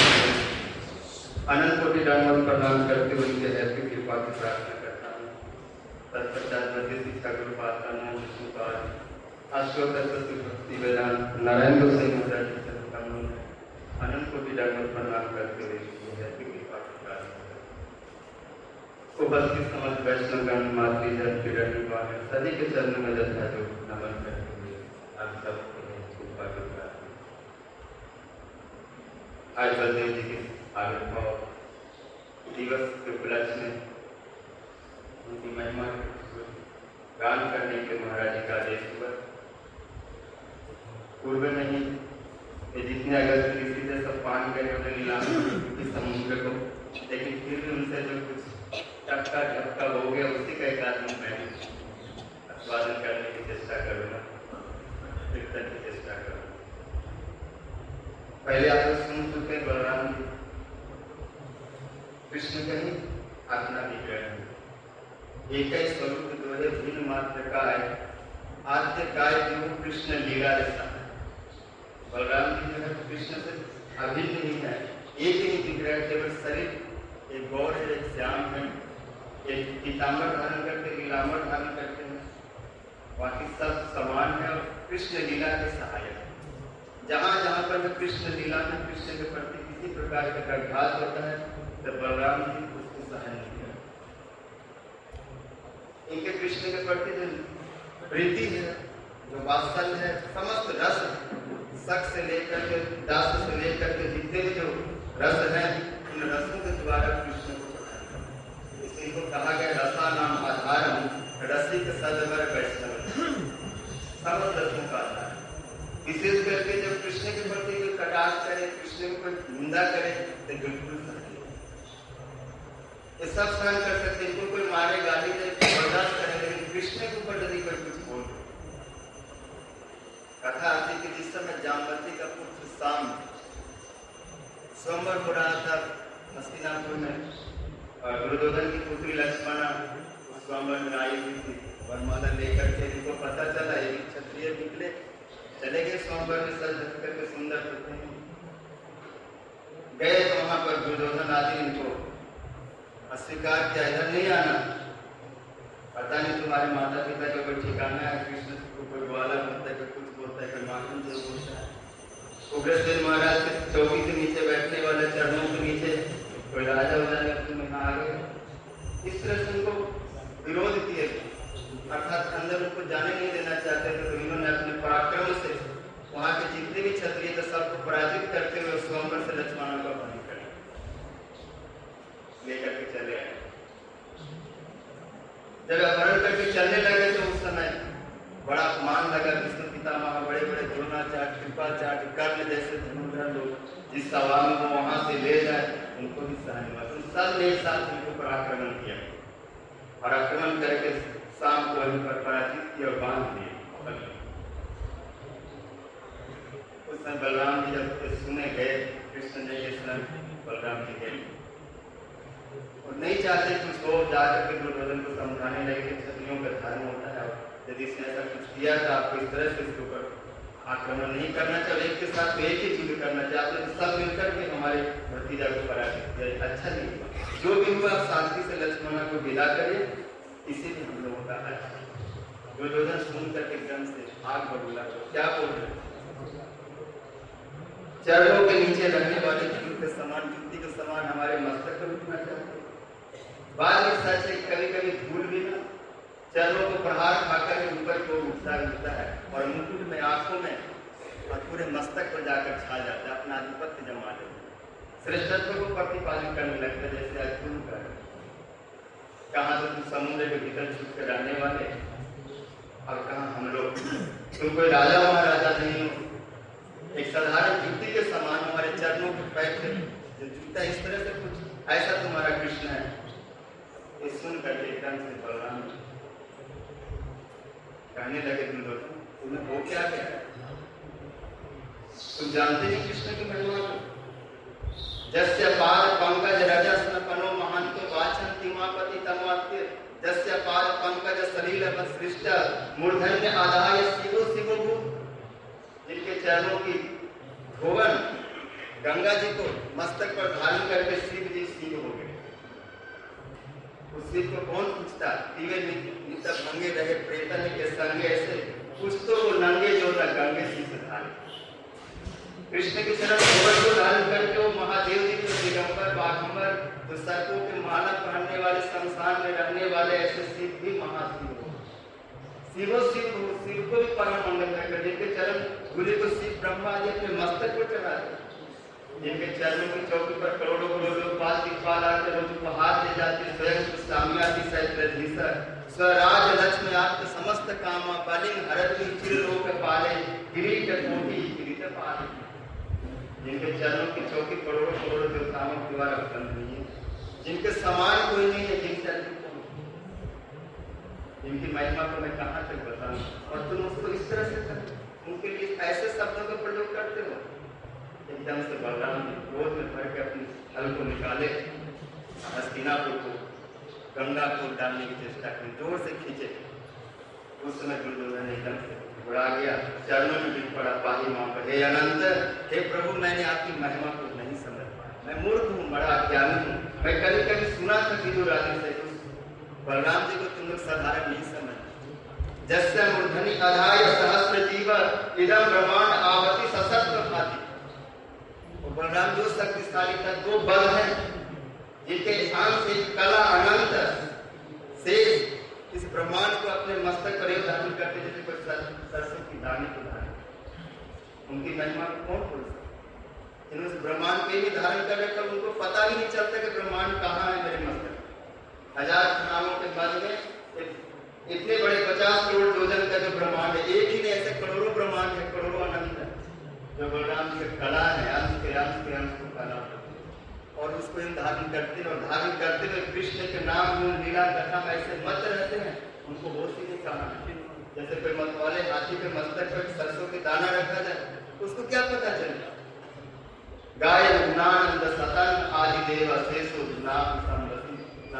अनंत कोटि दंडवत प्रणाम करते हुए उनके ऐसी कृपा की प्रार्थना करता हूँ। तत्पश्चात मध्य शिक्षा गुरुपाद का नाम विष्णुपाद अष्टोत्तर भक्ति वेदांत नारायण गोसाई महाराज जी से अनंत कोटि दंडवत प्रणाम करते हुए ऐसी कृपा की प्रार्थना करता हूँ। उपस्थित समस्त वैष्णवगण मातृजन पीड़न निवारण सभी के चरणों में जथा जो नमन करते हुए आप सब कृपा की प्रार्थना। आज बलदेव जी के आविर्भाव दिवस के उपलक्ष्य में उनकी महिमा गान करने के महाराज जी का आदेश हुआ। पूर्व में ही ये जितने अगस्त ऋषि थे सब पान गए उन्हें नीलाम समुद्र को, लेकिन फिर भी उनसे जो कुछ टक्का झपका हो गया उसी का एक आदमी मैं उत्पादन करने की चेष्टा करूंगा, कीर्तन की चेष्टा करूंगा। पहले आप लोग सुन चुके बलराम जी कृष्ण कहीं अपना विग्रह एक ही स्वरूप द्वय भिन्न मात्र का है आद्य काय जो कृष्ण लीला रसा। बलराम जी जो है कृष्ण से अभिन्न नहीं है, एक ही विग्रह केवल शरीर एक गौर है, एक श्याम है, एक पीताम्बर धारण करते नीलांबर धारण करते हैं, बाकी सब समान है और कृष्ण लीला के सहायक। जहां जहां पर कृष्ण लीला में कृष्ण के प्रति किसी प्रकार का घात होता है तो बलराम जी उसको सहन नहीं करते। इनके कृष्ण के प्रति जो प्रीति है, जो वात्सल्य है, समस्त रस सख से लेकर के दास से लेकर के जितने भी जो रस है उन रसों के द्वारा कृष्ण को प्रदान करते। इसी को कहा गया रसा नाम आधारम रसिक सदवर वैष्णव, समस्त रसों का आधार। विशेष करके जब कृष्ण के प्रति कोई कटाक्ष करे, कृष्ण को कोई निंदा करे तो बिल्कुल सहन ये सब सहन कर सकते। इनको कोई मारे गाली दे बर्दाश्त करे, लेकिन कृष्ण के ऊपर यदि कोई कुछ बोल। कथा आती कि जिस समय जामवती का पुत्र शाम स्वयंवर हो रहा था हस्तिनापुर में और दुर्योधन की पुत्री लक्ष्मणा स्वयंवर में आई हुई थी वरमाला लेकर के। इनको पता चला ये क्षत्रिय निकले, चले गए स्वयंवर में सज धज करके सुंदर होते हैं। गए तो वहां पर दुर्योधन आदि इनको अस्वीकार किया, इधर नहीं आना, पता नहीं तुम्हारे माता पिता का कोई ठिकाना है। कृष्ण को कोई ग्वाला बोलता है, कोई कुछ बोलता है, कोई माखन जो बोलता है। उग्रसेन महाराज के चौकी के नीचे बैठने वाले चरणों के नीचे कोई राजा हो जाएगा, तुम यहाँ आ गए। इस तरह से उनको विरोध किए, अर्थात अंदर उनको जाने नहीं देना चाहते थे। तो इन्होंने अपने पराक्रम से वहां के जितने भी क्षत्रिय थे सबको पराजित करते हुए स्वयंवर से लक्ष्मणों का अपहरण कर लेकर के चले आए। जब अपहरण करके चलने लगे तो उस समय बड़ा अपमान लगा। विष्णु पितामह बड़े बड़े द्रोणाचार्य, कृपाचार्य, कर्ण जैसे धनुर्धर लोग जिस सभा में वो वहां से ले जाए उनको भी सहन हुआ। तो सब ने एक साथ उनको पर आक्रमण किया और आक्रमण करके शाम को वहीं पर पराजित किया और बांध दिए। उस समय बलराम जी जब सुने गए कृष्ण ने ये सुना, बलराम जी गए और नहीं चाहते कुछ हो, जाकर के दुर्योधन को समझाने लगे कि क्षत्रियों का धर्म होता है, यदि इसने ऐसा कुछ किया तो आपको इस तरह से इसके ऊपर आक्रमण नहीं करना चाहिए, एक के साथ एक ही चीज करना चाहते हैं, सब मिलकर के हमारे भतीजा को पराजित किया, अच्छा नहीं हुआ। जो भी हुआ आप शांति से लक्ष्मणा को विदा करिए, इसीलिए हम लोगों का अच्छा। दुर्योधन सुन करके एकदम से आग बबूला, क्या बोल रहे चरणों के नीचे रहने वाले धूल के समान, जुत्ती के समान हमारे मस्तक पर उठना चाहते हैं। बाद में सच है, कभी कभी धूल भी ना चरणों को प्रहार खाकर ऊपर को उठता है और मुकुट में, आंखों में और पूरे मस्तक पर जाकर छा जाता है, अपना आधिपत्य जमा लेता है, श्रेष्ठत्व को प्रतिपादित करने लगता है। जैसे आज तुम कर कहाँ तो तुम समुद्र के भीतर छुप कर रहने वाले और कहाँ हम लोग, तुम कोई राजा महाराजा नहीं हो, एक साधारण जुत्ती के समान हमारे चरणों के पैर से जो जूता इस तरह से कुछ ऐसा तुम्हारा कृष्ण है। ये सुन कर एकदम से बलराम कहने लगे, तुम लोग तुम्हें वो क्या क्या है, तुम जानते नहीं कृष्ण की महिमा को। जस्य पाद पंकज रजस्नपनो महांतो वाचन तिमापति तमवाक्य जस्य पाद पंकज सलील सृष्ट मूर्धन्य आदाय शिवो शिवो भू, जिनके चरणों की धोवन गंगा जी को मस्तक पर धारण करके शिव जी शिव हो गए। उस शिव को कौन पूछता, दिवे नित्य भंगे रहे प्रेतन के संगे, ऐसे कुछ तो वो नंगे जो न गंगे सी से धारे। कृष्ण के चरण धोवन को धारण करके वो महादेव जी को दिगंबर बाघंबर जो सर्पों के माला पहनने वाले, शमशान में रहने वाले ऐसे शिव भी महाशिव हो। शिवो शिव हो, शिव को भी परम मंगल कर, जिनके चरण धूलि को शिव ब्रह्मा जी अपने मस्तक पर चढ़ाते, जिनके चरणों की चौकी पर करोड़ों करोड़ों पाल दिखपाल आते, रोज उपहार दे जाते, स्वयं स्वाम्याति सैत्रधीसर स्वराज लक्ष्मी आप्त समस्त कामा पालिंग हरति चिरलोक पाले किरीट कोटि किरीट पाले, जिनके चरणों की चौकी करोड़ों करोड़ों देवताओं द्वारा बन रही है, जिनके समान कोई नहीं है, जिनकी महिमा को मैं कहाँ तक बताऊं, और तुम उसको इस तरह से कर, उनके लिए ऐसे शब्दों का प्रयोग करते हो। एकदम से बलराम जी क्रोध में भर के अपनी हल को निकाले, हस्तिनापुर को गंगा को डालने की चेष्टा की, जोर से खींचे। उस समय दुर्योधन एकदम से घबरा गया, चरणों में गिर पड़ा, पाही मां पर, हे अनंत, हे प्रभु, मैंने आपकी महिमा को नहीं समझ पाया, मैं मूर्ख हूँ, बड़ा अज्ञानी हूँ। मैं कभी कभी सुना था विदुर आदि से, बलराम जी को तुम लोग साधारण नहीं समझ। जस्य मूर्धनि अधाय सहस्र जीव इदम ब्रह्मांड आवति सशस्त्र भाति, बलराम जो शक्तिशाली था, दो बल है जिनके आंख से कला अनंत से इस ब्रह्मांड को अपने मस्तक पर धारण करते, जैसे कोई सरसों की दाने को धारण। उनकी महिमा को कौन बोल सकता, इन्होंने ब्रह्मांड पे भी धारण कर रखा, उनको पता भी नहीं चलता कि ब्रह्मांड कहाँ है मेरे मस्तक। 1000 नामों के बाद में इतने बड़े 50 करोड़ योजन का जो ब्रह्मांड है, एक ही नहीं, ऐसे करोड़ों ब्रह्मांड है, करोड़ों अनंत है, जो बलराम जी की कला है, अंश के अंश को कला, और उसको इन धारण करते और धारण करते हुए कृष्ण के नाम गुण लीला कथा में ऐसे मत रहते हैं, उनको होश ही नहीं कहा। जैसे कोई मतवाले हाथी के मस्तक पर सरसों के दाना रखा जाए, उसको क्या पता चलेगा। गाय गुणानंद सतन आदि देव शेषो नाम संबति।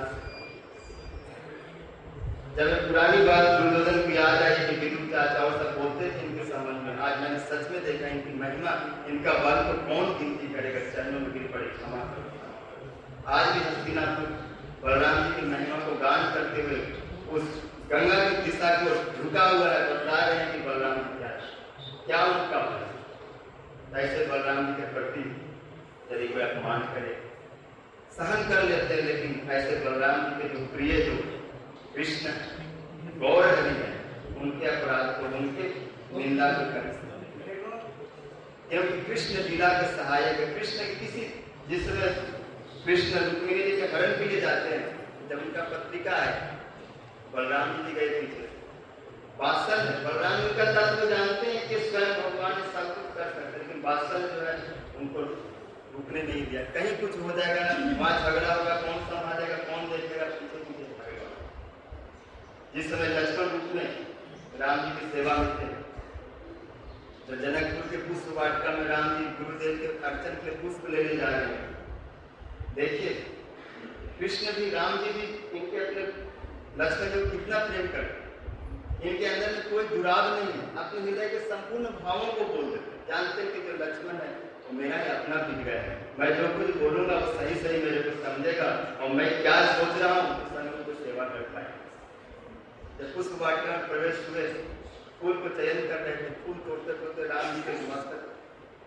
जब पुरानी बात दुर्योधन को याद आई कि विदुर चाचा और सब बोलते थे इनके संबंध में, आज मैंने सच में देखा इनकी महिमा, इनका बल को कौन गिनती करेगा, चरणों में गिर पड़े, क्षमा करो। आज भी हस्तिनापुर बलराम जी की महिमा को गान करते हुए उस गंगा की दिशा को झुका हुआ है, बता रहे हैं कि बलराम जी क्या उनका बल। ऐसे बलराम जी के प्रति यदि कोई अपमान करे सहन कर लेते हैं, लेकिन ऐसे बलराम जी के जो प्रिय जो कृष्ण गौर हरि है, उनके अपराध को, उनके निंदा को कर सकते, क्योंकि कृष्ण लीला के सहायक है। कृष्ण किसी जिसमें कृष्ण रुक्मिणी जी के हरण के लिए जाते हैं, जब उनका पत्रिका है, बलराम जी गए पीछे, वात्सल है, बलराम जी का तत्व जानते हैं कि स्वयं भगवान सब कुछ कर सकते, लेकिन वात्सल जो है उनको रुकने नहीं दिया। कहीं कुछ हो जाएगा, वहां झगड़ा होगा, कौन संभालेगा, कौन देखेगा, पीछे पीछे भागेगा। जिस समय लक्ष्मण रूप में राम जी की सेवा में थे, तो जनकपुर के पुष्प वाटिका में राम जी गुरुदेव के अर्चन के पुष्प लेने जा रहे हैं। देखिए कृष्ण भी, राम जी भी इनके अपने लक्ष्मण को कितना प्रेम करते, इनके अंदर में कोई दुराव नहीं है, अपने हृदय के संपूर्ण भावों को बोल देते, जानते कि जो लक्ष्मण है वो मेरा ही अपना बिक गया है, मैं जो कुछ बोलूंगा वो सही सही मेरे को समझेगा, और मैं क्या सोच रहा हूँ उस समय उनको सेवा कर पाए। जब पुष्प वाटिका में प्रवेश हुए, फूल को चयन कर रहे थे, फूल तोड़ते तोड़ते राम जी के मस्तक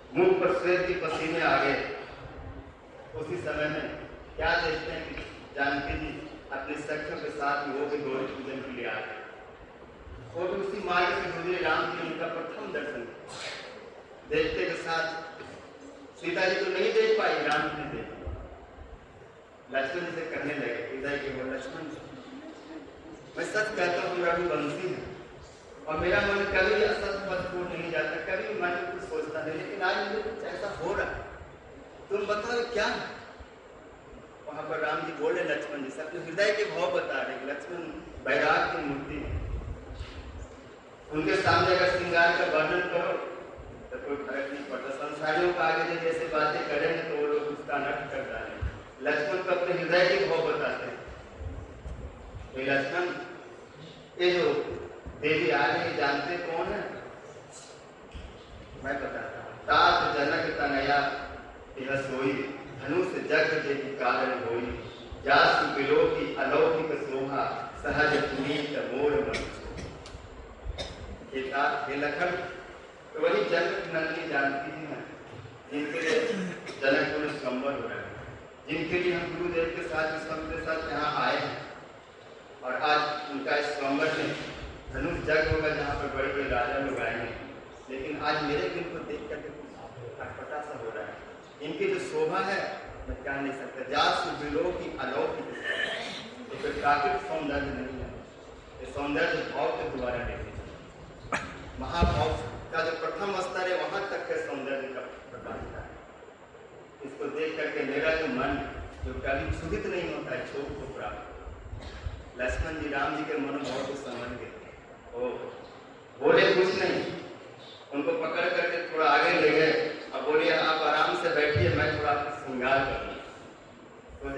मुख पर श्वेत के पसीने आ गए। उसी समय में क्या देखते हैं कि जानकी जी अपने सखियों के साथ वो भी गौरी पूजन के लिए आ गए। वो भी उसी मार्ग से गुजरे। राम जी उनका प्रथम दर्शन देखते के साथ सीता जी तो नहीं देख पाई, राम जी ने देखा। लक्ष्मण जी से कहने लगे, पिता जी के लक्ष्मण मैं सच कहता हूँ रघुवंशी है और मेरा मन कभी असत पथ को नहीं जाता, कभी मन में कुछ सोचता नहीं, लेकिन आज मुझे कुछ ऐसा हो रहा है, तुम बताओ क्या है? वहां पर राम जी बोले लक्ष्मण जी से, अपने हृदय के भाव बता रहे। लक्ष्मण बैराग की मूर्ति है, उनके सामने अगर श्रृंगार का वर्णन करो तो कोई फर्क नहीं पड़ता। संसारियों का आगे जो जैसे बातें करेंगे तो वो लोग उसका नष्ट कर डालेंगे। लक्ष्मण को अपने हृदय के भाव बताते हैं। लक्ष्मण ये जो देवी आ रही जानते कौन है? मैं बताता हूँ। तात जनक तनया यह सोई धनुष जग देवी कारण होई जासु बिलो की अलौकिक शोभा सहज पुनीत मोर मन। हे लखन तो वही जनक नंदिनी जानती जी हैं जिनके लिए जनकपुर में स्वयंवर हो रहा है, जिनके लिए हम गुरुदेव के साथ के साथ यहाँ आए हैं। और आज उनका इस स्वयंवर में धनुष जग होगा जहाँ पर बड़े बड़े राजा लोग आएंगे। लेकिन आज मेरे दिल को देख करके कुछ अटपटा सा हो रहा है। इनकी जो शोभा है मैं कह नहीं सकता। जासु बिलो की अलौकिक, ये कोई प्राकृतिक सौंदर्य नहीं है, ये सौंदर्य भाव के द्वारा देखते। महाभाव का जो प्रथम स्तर है वहां तक के सौंदर्य का प्रकाश है। इसको देख करके मेरा जो मन जो कभी क्षुभित नहीं होता है क्षोभ को प्राप्त। लक्ष्मण जी राम जी के मनोभाव को समझ गए, ओ बोले कुछ नहीं, उनको पकड़ करके थोड़ा आगे ले गए और बोले आप आराम से बैठिए, मैं थोड़ा आपको श्रृंगार करूँ।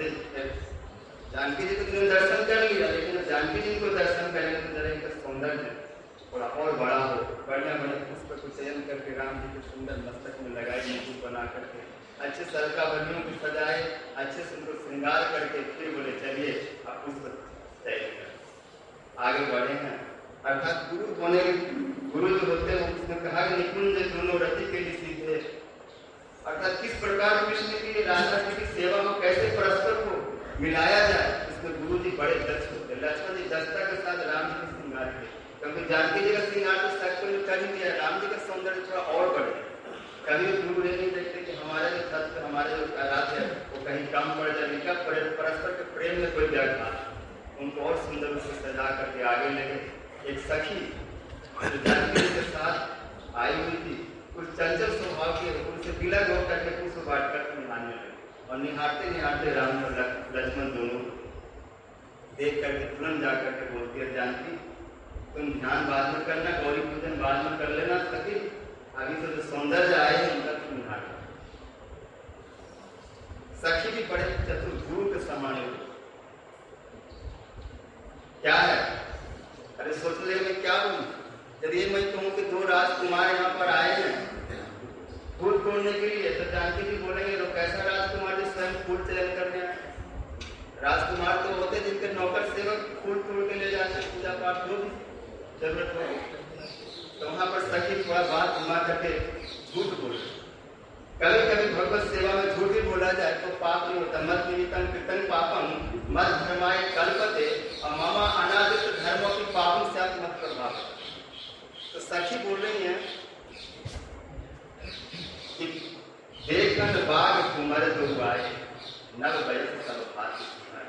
जानकी जी को तुमने दर्शन कर लिया, लेकिन जानकी जी को दर्शन करने तो जरा इनका सौंदर्य थोड़ा और बड़ा हो। बढ़िया बड़े पुष्प को चयन करके राम जी को सुंदर मस्तक में लगाए, मुकुट बना करके अच्छे सरका बनियों को सजाए, अच्छे से उनको श्रृंगार करके फिर बोले चलिए आप पुष्प चयन कर आगे बढ़े हैं। अर्थात गुरु जो होते हैं उसने कहा कि निपुण दोनों रति के लिए सीधे। अर्थात किस प्रकार कृष्ण की राधा जी की सेवा को कैसे परस्पर को मिलाया जाए, इसमें गुरु जी बड़े दक्ष होते। लक्ष्मण जी दक्षता के साथ राम जी को श्रृंगार किए, क्योंकि जानकी जी का श्रृंगार तो सच में कर ही दिया, राम जी का सौंदर्य थोड़ा और बढ़े। कभी गुरु ये नहीं देखते कि हमारे जो तत्व हमारे जो आराध्य है वो कहीं कम पड़ जाए। इनका परस्पर के प्रेम में कोई व्याग था, उनको और सुंदर रूप से सजा करके आगे ले गए। एक सखी जो जानकी जी के साथ आई हुई थी, कुछ चंचल स्वभाव की, उनसे विलग होकर के पुष्प बांट कर निहारने लगे। और निहारते निहारते राम और लक्ष्मण दोनों देख करके तुरंत जाकर के बोलती है, जानकी तुम ध्यान बाद में करना, गौरी पूजन बाद में कर लेना, सखी अभी तो जो सौंदर्य आए हैं उनका तुम निहार। सखी भी बड़े चतुर गुरु के समान क्या है? अरे सोच ले मैं क्या बोलूं, यदि मैं कहूं कि दो राजकुमार यहाँ पर आए हैं फूल तोड़ने के लिए, तो जानकी जी बोलेंगे तो कैसा राजकुमार जो स्वयं फूल चयन करने आए? राजकुमार तो होते जिनके नौकर सेवक फूल तोड़ के ले जाते पूजा पाठ जो भी जरूरत हो। तो वहां पर सखी थोड़ा बात घुमा करके झूठ बोले। कभी कभी भगवत सेवा में झूठ भी बोला जाए तो पाप नहीं होता। मत निमित्तं कृतं पापम मत धर्माय कल्पते और ममा अनादित धर्मों की पापों से मत प्रभाव। तो सखी बोल रही है कि देखन बाग कुमर दुआए नव वयस सब भाती।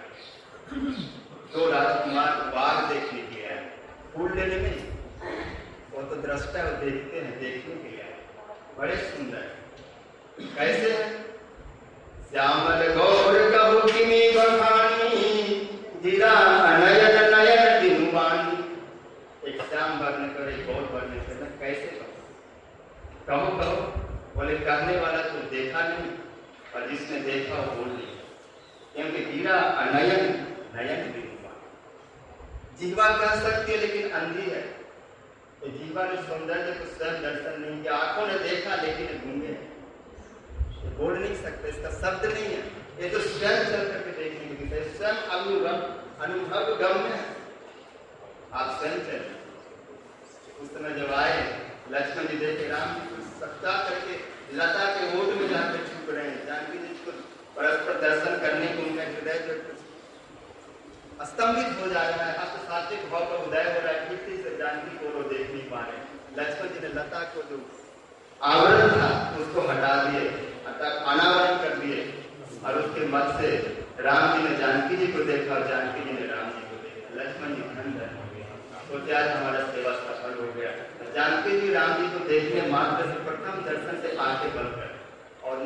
दो राजकुमार बाग देखने के लिए फूल लेने में, वो तो दृष्टा वो देखते हैं, देखने के लिए बड़े सुंदर कैसे है? श्यामल गौर कबू किमी बखानी जीरा नयन नयन दिनुवानी। एक श्याम वर्णन कर, एक गौर वर्णन करना, कैसे कहो कहो? बोले कहने वाला तो देखा नहीं और जिसने देखा वो बोल नहीं, क्योंकि जीरा नयन नयन दिनुवानी। जीवा कह सकती है लेकिन अंधी है। तो जीवा ने सौंदर्य को स्वयं दर्शन नहीं किया, आंखों ने देखा लेकिन गूंगे हैं, बोल नहीं सकते, इसका शब्द नहीं है। ये तो स्वयं चल करके देखने की विषय, स्वयं अनुभव गम्य है। आप स्वयं चले। उस समय जब आए लक्ष्मण जी देखे राम जी को सच्चा करके लता के ओट में जाकर छुप रहे हैं। जानकी जी को परस्पर दर्शन करने को उनका हृदय जो स्तंभित हो जा रहा है, अब तो सात्विक भाव का उदय हो रहा है, फिर से जानकी को वो देख नहीं पा रहे। लक्ष्मण जी ने लता को जो आवरण था उसको हटा दिए, अनावरण कर दिए, और उसके मत से राम जी ने जानकी जी को देखा और जानकी जी ने राम जी को देखा। लक्ष्मण जी धन्य हो गए, तो आज हमारा सेवा सफल हो गया। जानकी जी राम जी को देखने मात्र से प्रथम दर्शन से आंखें बंद कर और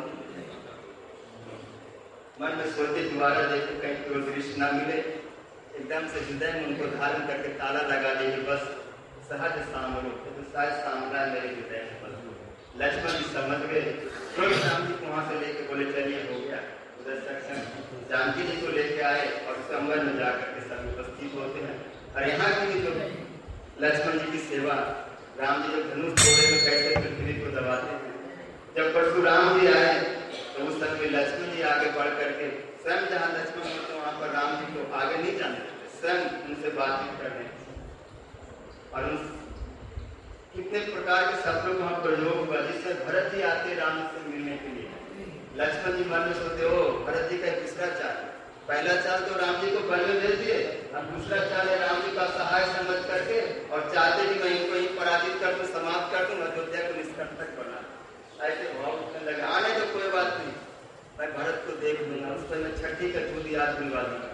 मन में सोचते दोबारा देखो कहीं कोई दृश्य न मिले, एकदम से हृदय में उनको धारण करके ताला लगा दे बस सहज सामरो, तो सहज सामना मेरे हृदय में बस। लक्ष्मण जी समझ गए, तुरंत राम जी को वहां से लेके बोले चलिए हो गया। उधर सेक्शन जानकी जी को लेके आए और संवर में जाकर के सब उपस्थित होते हैं। और यहाँ की जो लक्ष्मण जी की सेवा, राम जी जब धनुष तोड़े तो कैसे पृथ्वी को दबाते हैं, जब परशुराम जी आए तो उस समय लक्ष्मण जी आगे बढ़ करके स्वयं जहाँ लक्ष्मण होते वहां पर राम जी को आगे नहीं जाने देते, स्वयं उनसे बातचीत कर रहे हैं। और उन कितने प्रकार के शब्दों का वहां प्रयोग हुआ, जिससे भरत जी आते राम से मिलने के लिए। लक्ष्मण जी मन में सोचते हो भरत जी का दूसरा चाल, पहला चाल तो राम जी को वन में भेज दिए, अब दूसरा चाल है राम जी का सहाय समझ करके और चाहते कि मैं इनको ही पराजित कर दूं, समाप्त कर दूं, अयोध्या को निष्कंटक बना। ऐसे भाव उठने लगे, आने तो कोई बात नहीं, मैं भरत को देख लूंगा, उस पर मैं छठी का चूल याद दिलवा दूंगा।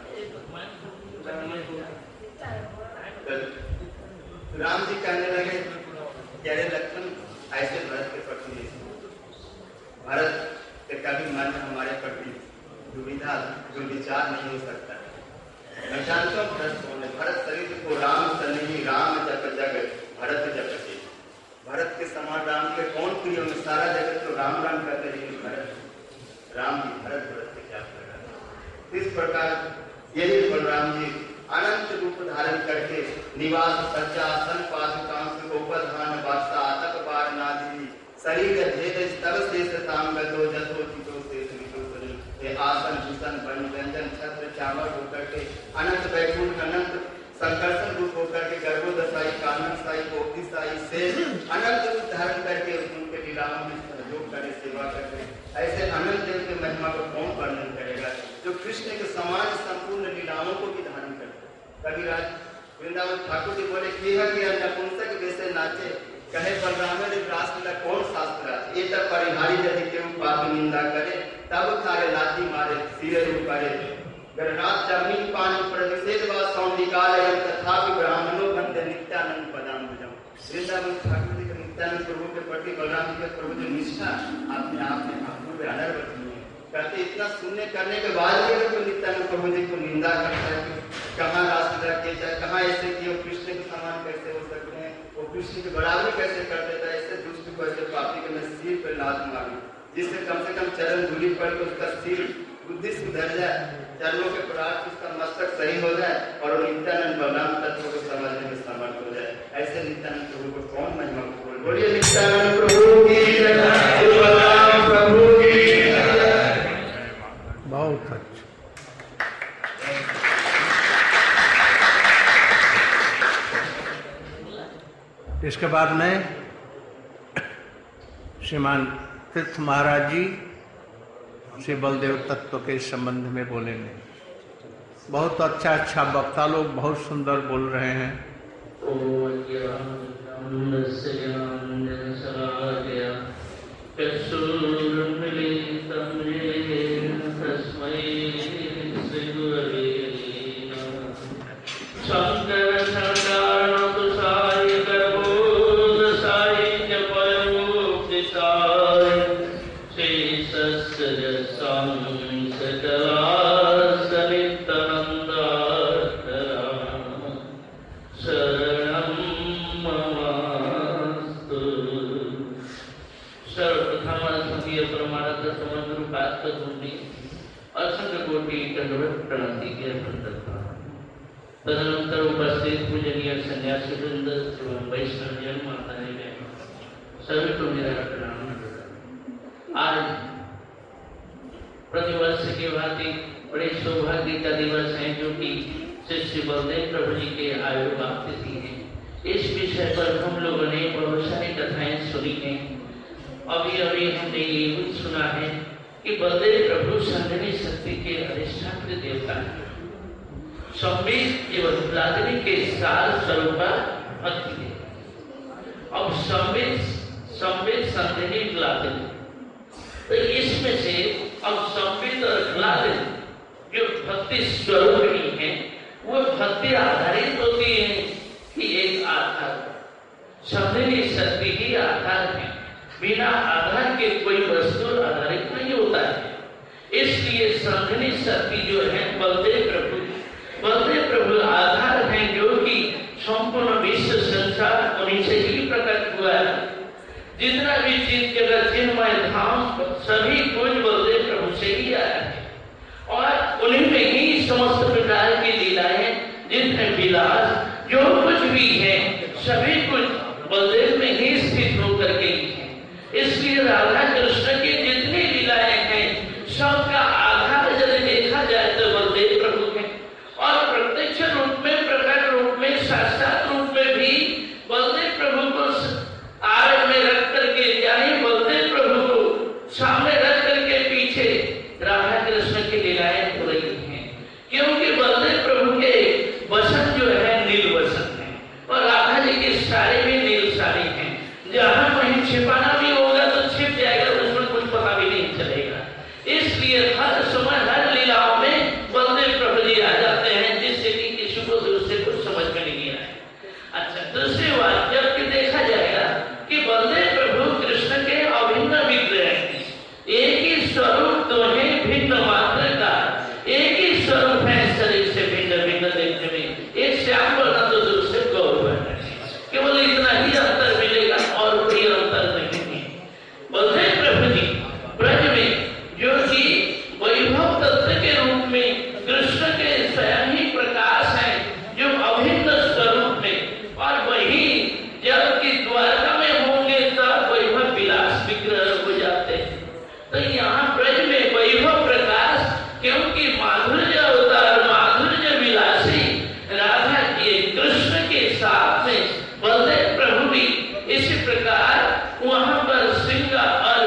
राम जी कहने लगे अरे लक्ष्मण ऐसे भरत के प्रति, भरत के कभी मन हमारे प्रति दुविधा जो विचार नहीं हो सकता। मैं जानता हूँ भरत कौन है, भरत शरीर को राम सन्निधि, राम जप जग भरत जपति। भरत के समान राम के कौन प्रिय में, सारा जगत तो राम राम करते हैं, भरत राम जी भरत से क्या कर। इस प्रकार यही बलराम जी अनंत रूप धारण करके निवास सज्जा सन पादुकांश गोपधान बादशाह तक बार नादी शरीर भेद तब शेष ताम गतो जतो चितो शेष वितो सनी, ये आसन भूषण बन व्यंजन छत्र चामर होकर के अनंत वैकुंठ अनंत संकर्षण रूप होकर के गर्भोदशाई कानन साई गोपी साई शेष अनंत रूप धारण करके उनके लीलाओं में सहयोग करे, सेवा करके। ऐसे अनंत देव के महिमा को कौन वर्णन करेगा, जो कृष्ण के समान संपूर्ण लीलाओं को भी धारण करते। कविराज वृंदावन ठाकुर जी बोले कि नपुंसक जैसे नाचे, कहे बलराम रासलीला कौन शास्त्र है, ये तब परिहारी यदि केहू पापी निंदा करे, तब थारे लाठी मारे सिर रूप करे। गणनाथ जमीन पानी प्रतिषेध व सौंदिकालय तथापि ब्राह्मणों बंदे नित्यानंद पदाम बुझाऊं। वृंदावन ठाकुर जी के नित्यानंद प्रभु के प्रति बलराम जी के प्रभु जो निष्ठा अपने आप में आपको अनर्वचनीय है। कहते इतना सुनने करने के बाद भी अगर नित्यानंद प्रभु जी को निंदा करता है, कहाँ रासलीला किया जाए, कहाँ ऐसे किए, कृष्ण के समान कैसे हो सकते हैं, वो कृष्ण की बराबरी कैसे कर देता है, ऐसे दुष्ट को ऐसे पापी के मैं सिर पर लात मारूं, जिससे कम से कम चरण धूलि पड़ के उसका सिर बुद्धि सुधर जाए, चरणों के प्रार्थ उसका मस्तक सही हो जाए और वो नित्यानंद बलराम तत्व को समझने में समर्थ हो जाए। ऐसे नित्यानंद प्रभु को कौन महिमा को बोलिए नित्यानंद प्रभु की जय, बलराम प्रभु की जय। बहुत अच्छा। इसके बाद में श्रीमान तीर्थ महाराज जी श्री बलदेव तत्व के संबंध में बोलेंगे। बहुत अच्छा वक्ता लोग बहुत सुंदर बोल रहे हैं। तदनंतर उपस्थित पूजनीय सन्यासी वृंद एवं वैष्णव जन माताएं बहन सभी को मेरा प्रणाम। आज प्रतिवर्ष के भांति बड़े सौभाग्य का दिवस है, जो कि श्री बलदेव प्रभु जी के आयुर्भाव तिथि है। इस विषय पर हम लोगों ने बहुत सारी कथाएं सुनी हैं अभी अभी हमने ये भी सुना है कि बलदेव प्रभु संघनी शक्ति के अधिष्ठात्री देवता हैं। संबित एवं व्लादिनी के सार स्वरूपा भक्ति देव। अब संबित संघनी व्लादिनी, तो इसमें से अब संबित और व्लादिनी जो भक्ति स्वरूपिणी है वो भक्ति आधारित होती है कि एक आधार, संघनी शक्ति ही आधार है। बिना आधार के कोई वस्तु आधारित नहीं होता है। इसलिए संघनी शक्ति जो है बलदेव प्रभु आधार है, जो कि संपूर्ण विश्व संसार उन्हीं से ही प्रकट हुआ है। जितना भी चीज जगत चिन्मय धाम सभी कुछ बलदेव प्रभु से ही आया है और उन्हीं में ही समस्त प्रकार की लीलाएं, जितने विलास जो कुछ भी है सभी कुछ बलदेव में ही स्थित होकर के ही है। इसलिए राधा कृष्ण की जितनी लीलाएं हैं सबका आधार यदि देखा जाए तो बलदेव प्रभु है और प्रत्यक्ष रूप में, प्रकट रूप में, साक्षात रूप में भी बलदेव प्रभु को आड़ में रख करके, यानी बलदेव प्रभु को सामने रख करके पीछे राधा कृष्ण की लीलाएं हो रही हैं। क्योंकि बलदेव प्रभु के वसन जो है नील वसन है और राधा जी की साड़ी भी नील साड़ी है। जहां कहीं छिपाना भी होगा तो छिप जाएगा, उसमें कुछ पता भी नहीं चलेगा। इसलिए हर समय हर लीलाओं में बलदेव प्रभु जी आ जाते हैं, जिससे कि किसी को दूसरे कुछ समझ में नहीं आए। अच्छा, दूसरी बात जबकि देखा जाएगा कि बलदेव प्रभु कृष्ण के अभिन्न विग्रह हैं, एक ही स्वरूप तो है, भिन्न मात्र का एक ही स्वरूप है, शरीर से भिन्न भिन्न देखने में, एक श्याम वर्ण तो दूसरे गौर वर्ण, केवल इतना ही अंतर मिलेगा और कोई अंतर नहीं है। बलदेव प्रभु जी ब्रज में जो कि वैभव तत्व के रूप में कृष्ण के स्वयं ही प्रकाश है, जो अभिन्न स्वरूप में, और वही जबकि द्वारका में होंगे तब वैभव विलास विग्रह हो जाते हैं। तो यहाँ ब्रज में वैभव प्रकाश, क्योंकि माधुर्य अवतार, माधुर्य विलासी राधा के कृष्ण के साथ में बलदेव प्रभु भी इसी प्रकार वहां पर सिंगा और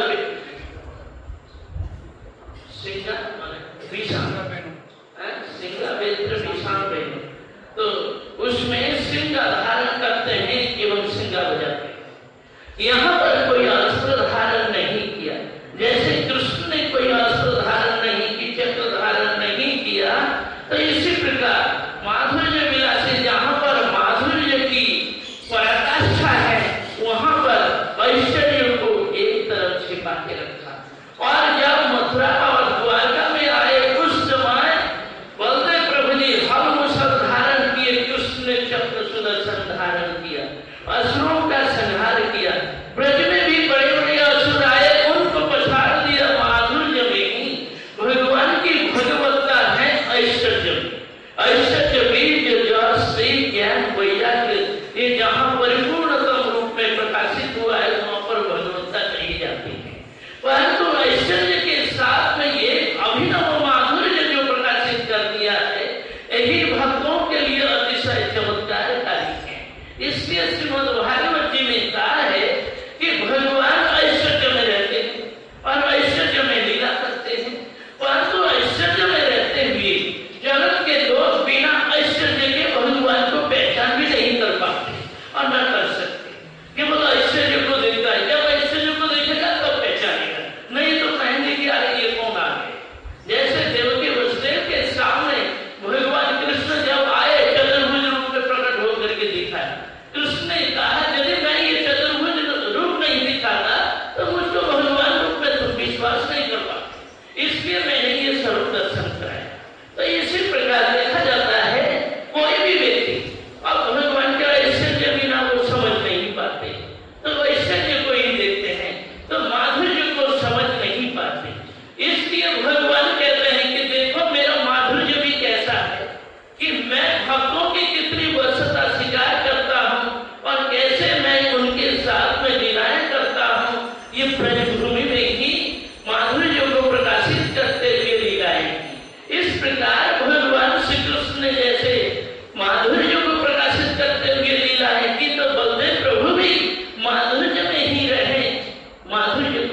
तो उसमें सिंगा धारण करते हैं एवं सिंगा बजाते हैं। यहाँ पर कोई अस्त्र धारण नहीं किया, जैसे कृष्ण ने कोई अस्त्र धारण नहीं की, चक्र धारण नहीं किया, तो इसी प्रकार माधुर्य विलासी जहाँ पर माधुर्य की पराकाष्ठा है वहां पर ऐश्वर्य को एक तरफ छिपा के रखा। और जब मथुरा और द्वारका में आए उस समय बलदेव प्रभु जी हल मुसल धारण किए, कृष्ण ने चक्र सुदर्शन धारण किया, असुरों का संहार किया। ब्रज में भी बड़े बड़े असुर आए, उनको पछाड़ दिया। माधुर्य में ही भगवान की भगवत्ता है ऐश्वर्य में। ऐश्वर्य बीज जस श्री ज्ञान वैराग्य, ये जहाँ परिपूर्णतम रूप में प्रकाशित हुआ है वहां पर भगवत्ता कही जाती है। परंतु ऐश्वर्य के साथ में ये अभिनव माधुर्य जो प्रकाशित कर दिया है, यही भक्तों के लिए अतिशय चमत्कारकारी है। इसलिए श्रीमद् भागवत जी में कहा है कि भगवान ऐश्वर्य में रहते हैं और ऐश्वर्य में लीला करते हैं, परंतु ऐश्वर्य में रहते हुए जगत के लोग बिना ऐश्वर्य के भगवान को पहचान भी नहीं कर पाते और न कर सकते। केवल ऐश्वर्य को देखता है, जब ऐश्वर्य को देखेगा तब पहचानेगा, नहीं तो कहेंगे कि अरे ये कौन आ गए। जैसे देवकी वसुदेव के सामने भगवान कृष्ण जब आए, चतुर्भुज रूप में प्रकट होकर के दिखाया। कृष्ण ने कहा यदि मैं ये चतुर्भुज रूप नहीं दिखाता तो मुझको भगवान रूप में तुम विश्वास नहीं कर पाते, इसलिए मैंने ये स्वरूप दर्शन कराया। तो इसी प्रकार देखा जाता है कोई भी व्यक्ति अब भगवान का ऐश्वर्य बिना वो समझ नहीं पाते, तो ऐश्वर्य को ही देखते हैं, तो माधुर्य को समझ नहीं पाते। इसलिए भगवान कहते हैं कि देखो मेरा माधुर्य भी कैसा है, कि मैं भक्तों की कितनी वर्षता स्वीकार करता हूँ और कैसे मैं उनके साथ में लीलाएं करता हूँ। ये ब्रजभूमि में ही माधुर्य को प्रकाशित करते हुए लीलाएं की। इस प्रकार भगवान श्री कृष्ण ने जैसे माधुर्य को प्रकाशित करते हुए लीलाएं की, तो बलदेव प्रभु भी माधुर्य में ही रहे, माधुर्य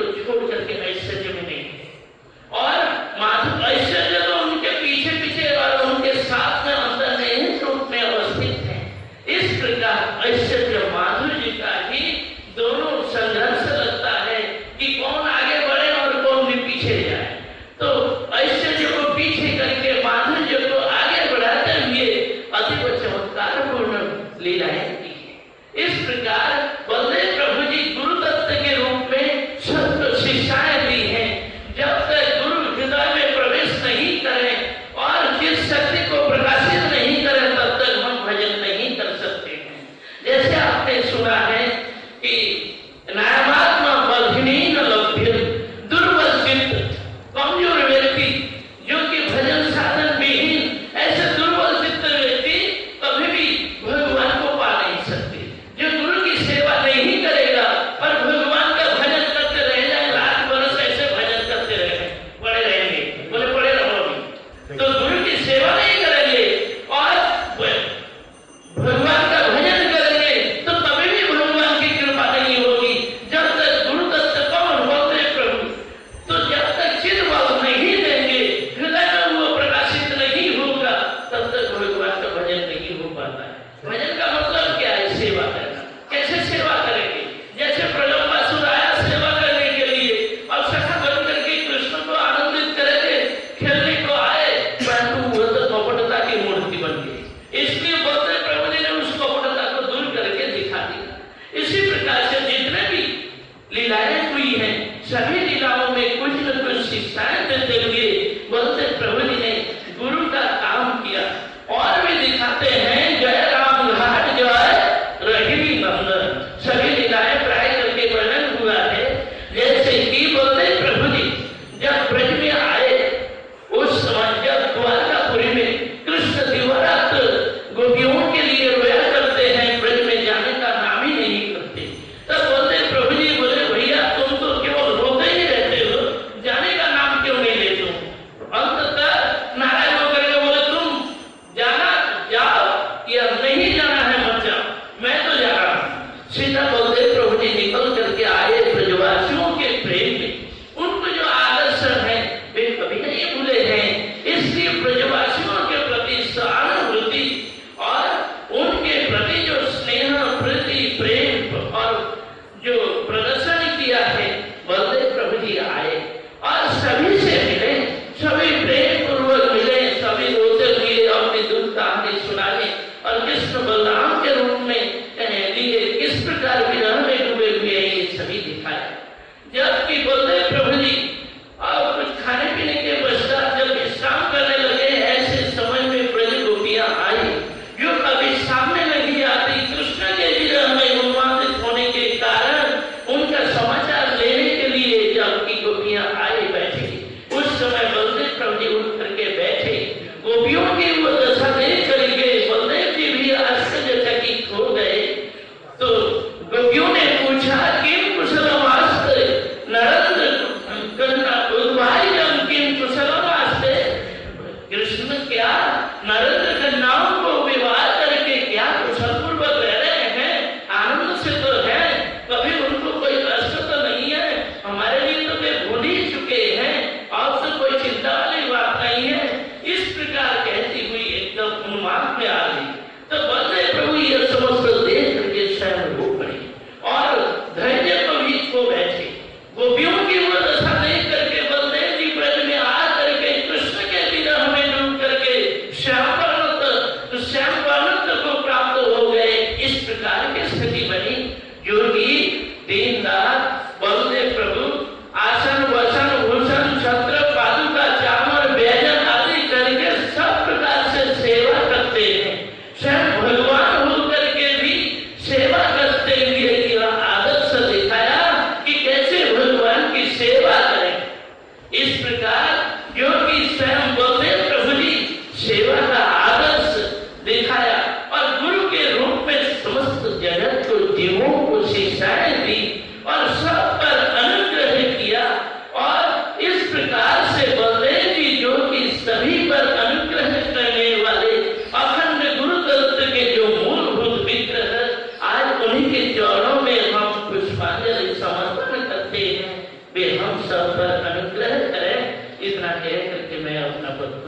सेवा का आदर्श दिखाया और गुरु के रूप में समस्त जगत को, जीवों को शिक्षाएं दी और सब पर अनुग्रह किया। और इस प्रकार से बलदेव जी जो कि सभी पर अनुग्रह करने वाले अखंड गुरु तत्व के जो मूलभूत विग्रह, आज उन्हीं के चरणों में हम पुष्पांजलि समर्पण करते हैं। वे हम सब पर अनुग्रह करें। इतना कह करके मैं अपना वक्तव्य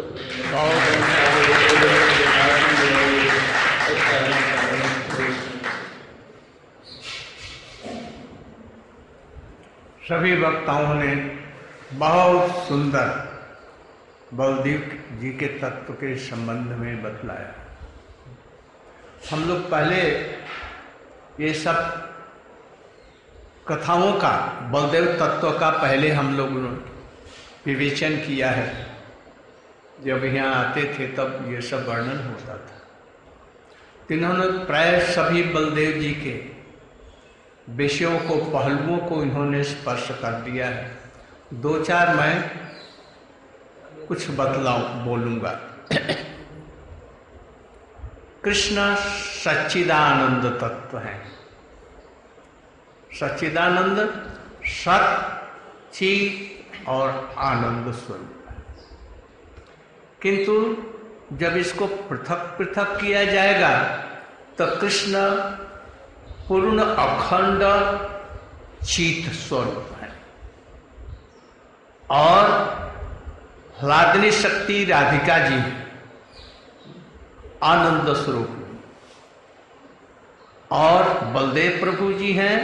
सभी वक्ताओं ने बहुत सुंदर बलदेव जी के तत्व के संबंध में बतलाया। हम लोग पहले ये सब कथाओं का, बलदेव तत्व का पहले हम लोग विवेचन किया है। जब यहाँ आते थे तब ये सब वर्णन होता था। इन्होंने प्राय सभी बलदेव जी के विषयों को, पहलुओं को इन्होंने स्पर्श कर दिया है। दो चार मैं कुछ बोलूंगा। कृष्ण सच्चिदानंद तत्व है। सच्चिदानंद सत, चित और आनंद स्वरूप है। किंतु जब इसको पृथक पृथक किया जाएगा तो कृष्ण पूर्ण अखंड चित स्वरूप है और ह्लादिनी शक्ति राधिका जी आनंद स्वरूप और बलदेव प्रभु जी हैं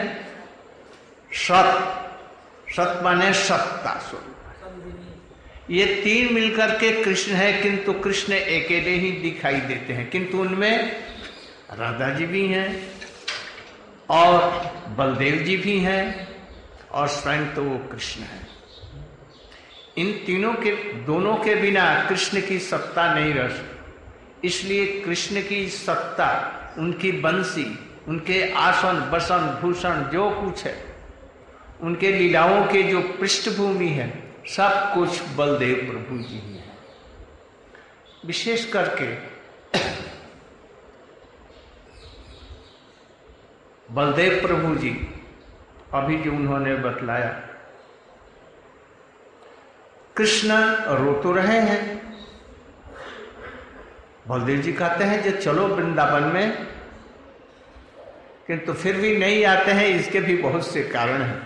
सत माने सत्ता स्वरूप। ये तीन मिलकर के कृष्ण है, किंतु कृष्ण अकेले ही दिखाई देते हैं। किंतु उनमें राधा जी भी हैं और बलदेव जी भी हैं और स्वयं तो वो कृष्ण है। इन तीनों के, दोनों के बिना कृष्ण की सत्ता नहीं रह सकती। इसलिए कृष्ण की सत्ता, उनकी बंसी, उनके आसन बसन भूषण जो कुछ है, उनके लीलाओं के जो पृष्ठभूमि है, सब कुछ बलदेव प्रभु जी ही है। विशेष करके बलदेव प्रभु जी अभी जो उन्होंने बतलाया, कृष्ण रो तो रहे हैं। बलदेव जी कहते हैं जो चलो वृंदावन में, किंतु फिर भी नहीं आते हैं। इसके भी बहुत से कारण हैं।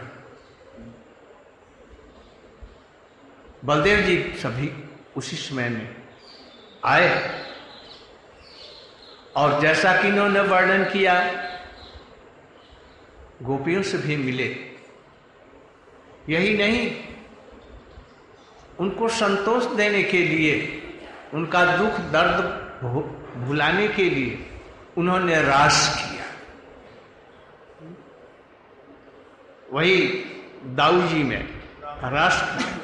बलदेव जी सभी उसी समय में आए और जैसा कि इन्होंने वर्णन किया, गोपियों से भी मिले। यही नहीं, उनको संतोष देने के लिए, उनका दुख दर्द भुलाने के लिए उन्होंने रास किया। वही दाऊ जी में रास किया,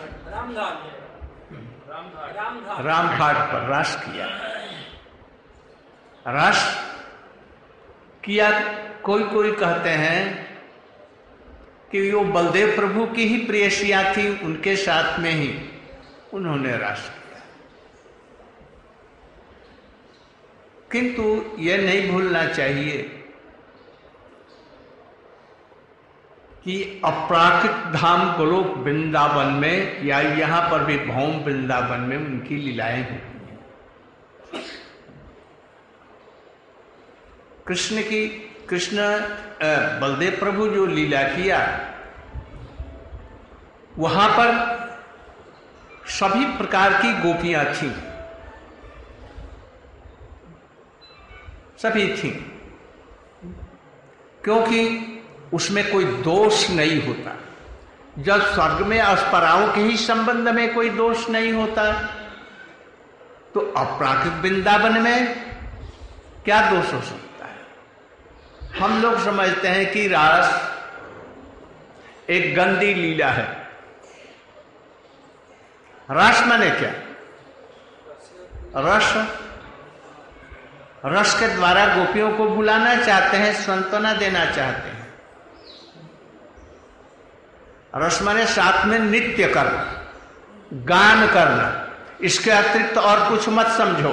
रामघाट पर रास किया। रास किया, कोई कहते हैं कि वो बलदेव प्रभु की ही प्रेयसियां थी, उनके साथ में ही उन्होंने रास किया। किंतु यह नहीं भूलना चाहिए कि अपराकृत धाम गोलोक वृंदावन में या यहाँ पर भी भौम वृंदावन में उनकी लीलाएं होती हैं। कृष्ण बलदेव प्रभु जो लीला किया, वहां पर सभी प्रकार की गोपियां थीं, सभी थीं, क्योंकि उसमें कोई दोष नहीं होता। जब स्वर्ग में अस्पराओं के ही संबंध में कोई दोष नहीं होता, तो अपराकृत वृंदावन में क्या दोष हो सकता है? हम लोग समझते हैं कि रास एक गंदी लीला है। रस माने क्या? रस के द्वारा गोपियों को बुलाना चाहते हैं, सांत्वना देना चाहते हैं। रस माने साथ में नृत्य करना, गान करना, इसके अतिरिक्त और कुछ मत समझो।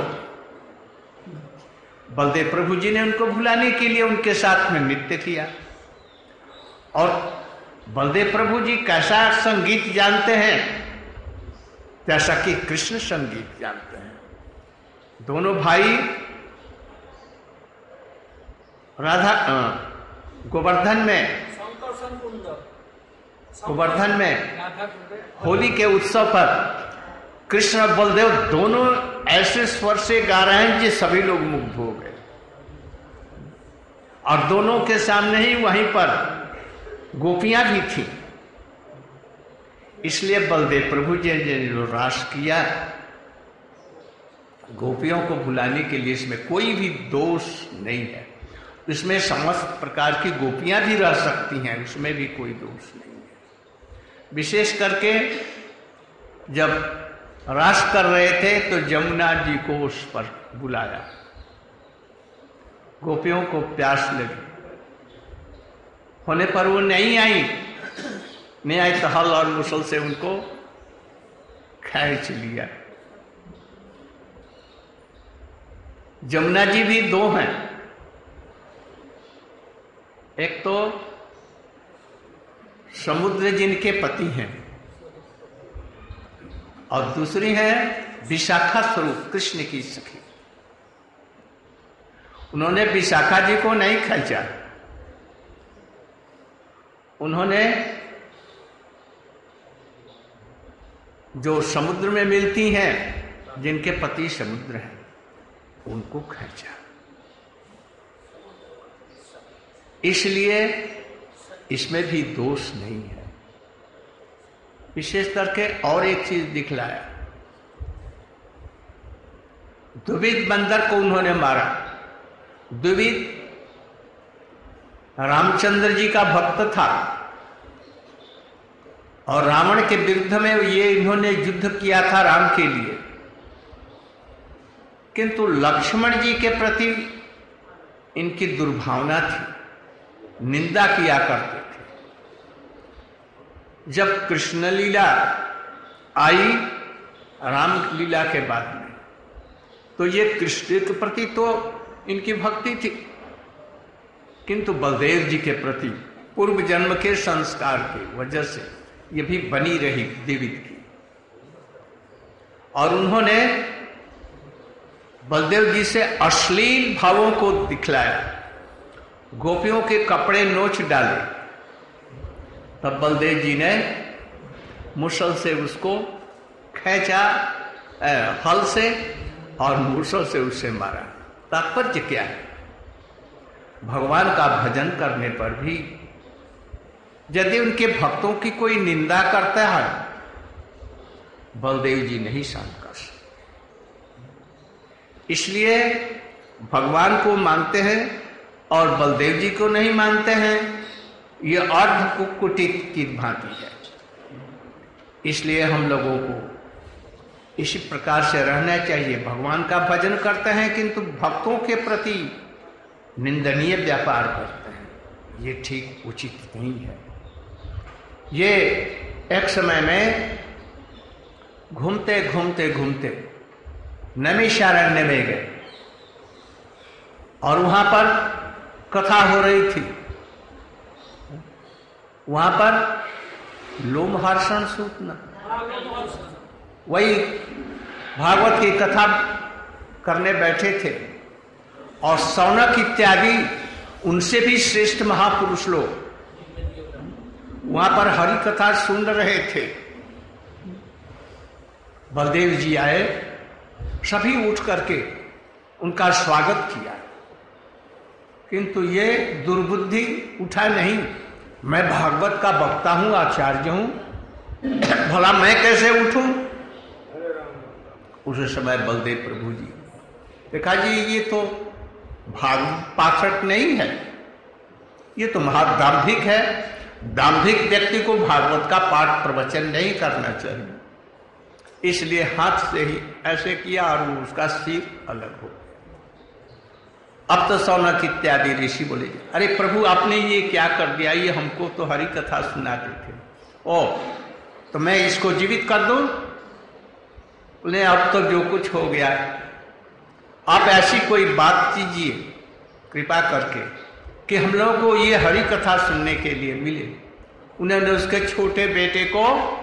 बलदेव प्रभु जी ने उनको भुलाने के लिए उनके साथ में नृत्य किया। और बलदेव प्रभु जी कैसा संगीत जानते हैं, जैसा कि कृष्ण संगीत जानते हैं। दोनों भाई गोवर्धन में होली के उत्सव पर कृष्ण और बलदेव दोनों ऐसे स्वर से गा रहे हैं कि सभी लोग मुग्ध हो गए। और दोनों के सामने ही वहीं पर गोपियां भी थी। इसलिए बलदेव प्रभु जी ने जो रास किया, गोपियों को भुलाने के लिए इसमें कोई भी दोष नहीं है। इसमें समस्त प्रकार की गोपियां भी रह सकती हैं, उसमें भी कोई दोष नहीं है। विशेष करके जब रास कर रहे थे तो जमुना जी को उस पर बुलाया। गोपियों को प्यास लगी, होने पर वो नहीं आई तो हल और मुसल से उनको खींच लिया। जमुना जी भी दो हैं, एक तो समुद्र जिनके पति हैं और दूसरी है विशाखा स्वरूप कृष्ण की सखी। उन्होंने विशाखा जी को नहीं खींचा, उन्होंने जो समुद्र में मिलती हैं, जिनके पति समुद्र हैं, उनको खींचा। इसलिए इसमें भी दोष नहीं है। विशेष करके और एक चीज दिखलाया, द्विविद बंदर को उन्होंने मारा। द्विविद रामचंद्र जी का भक्त था और रावण के विरुद्ध में ये इन्होंने युद्ध किया था राम के लिए, किंतु लक्ष्मण जी के प्रति इनकी दुर्भावना थी, निंदा किया करते थे। जब कृष्ण लीला आई राम लीला के बाद में, तो ये कृष्ण के प्रति तो इनकी भक्ति थी, किंतु बलदेव जी के प्रति पूर्व जन्म के संस्कार की वजह से ये भी बनी रही द्विविद की। और उन्होंने बलदेव जी से अश्लील भावों को दिखलाया, गोपियों के कपड़े नोच डाले। तब बलदेव जी ने मुसल से उसको खींचा, हल से, और मुसल से उससे मारा। तात्पर्य क्या है? भगवान का भजन करने पर भी यदि उनके भक्तों की कोई निंदा करता है, बलदेव जी नहीं सहन कर सकते। इसलिए भगवान को मानते हैं और बलदेव जी को नहीं मानते हैं, ये अर्ध कुटित की भांति है। इसलिए हम लोगों को इसी प्रकार से रहना चाहिए। भगवान का भजन करते हैं किंतु भक्तों के प्रति निंदनीय व्यापार करते हैं, ये ठीक उचित नहीं है। ये एक समय में घूमते घूमते घूमते नैमिषारण्य में गए और वहां पर कथा हो रही थी। वहां पर लोमहर्षण सूतना, वही भागवत की कथा करने बैठे थे और सौनक इत्यादि उनसे भी श्रेष्ठ महापुरुष लोग वहां पर हरि कथा सुन रहे थे। बलदेव जी आए, सभी उठ करके उनका स्वागत किया, किंतु ये दुर्बुद्धि उठा नहीं। मैं भागवत का वक्ता हूं, आचार्य हूं, भला मैं कैसे उठूं? उस समय बलदेव प्रभु जी देखा जी ये तो पाठक नहीं है, ये तो महादाम्भिक है। दाम्भिक व्यक्ति को भागवत का पाठ प्रवचन नहीं करना चाहिए। इसलिए हाथ से ही ऐसे किया और उसका सिर अलग हो। अब तो सौनक इत्यादि ऋषि बोले, अरे प्रभु आपने ये क्या कर दिया, ये हमको तो हरि कथा सुनाते थे। ओ तो मैं इसको जीवित कर दूं? उन्हें अब तो जो कुछ हो गया, आप ऐसी कोई बात कीजिए कृपा करके कि हम लोगों को ये हरि कथा सुनने के लिए मिले। उन्होंने उसके छोटे बेटे को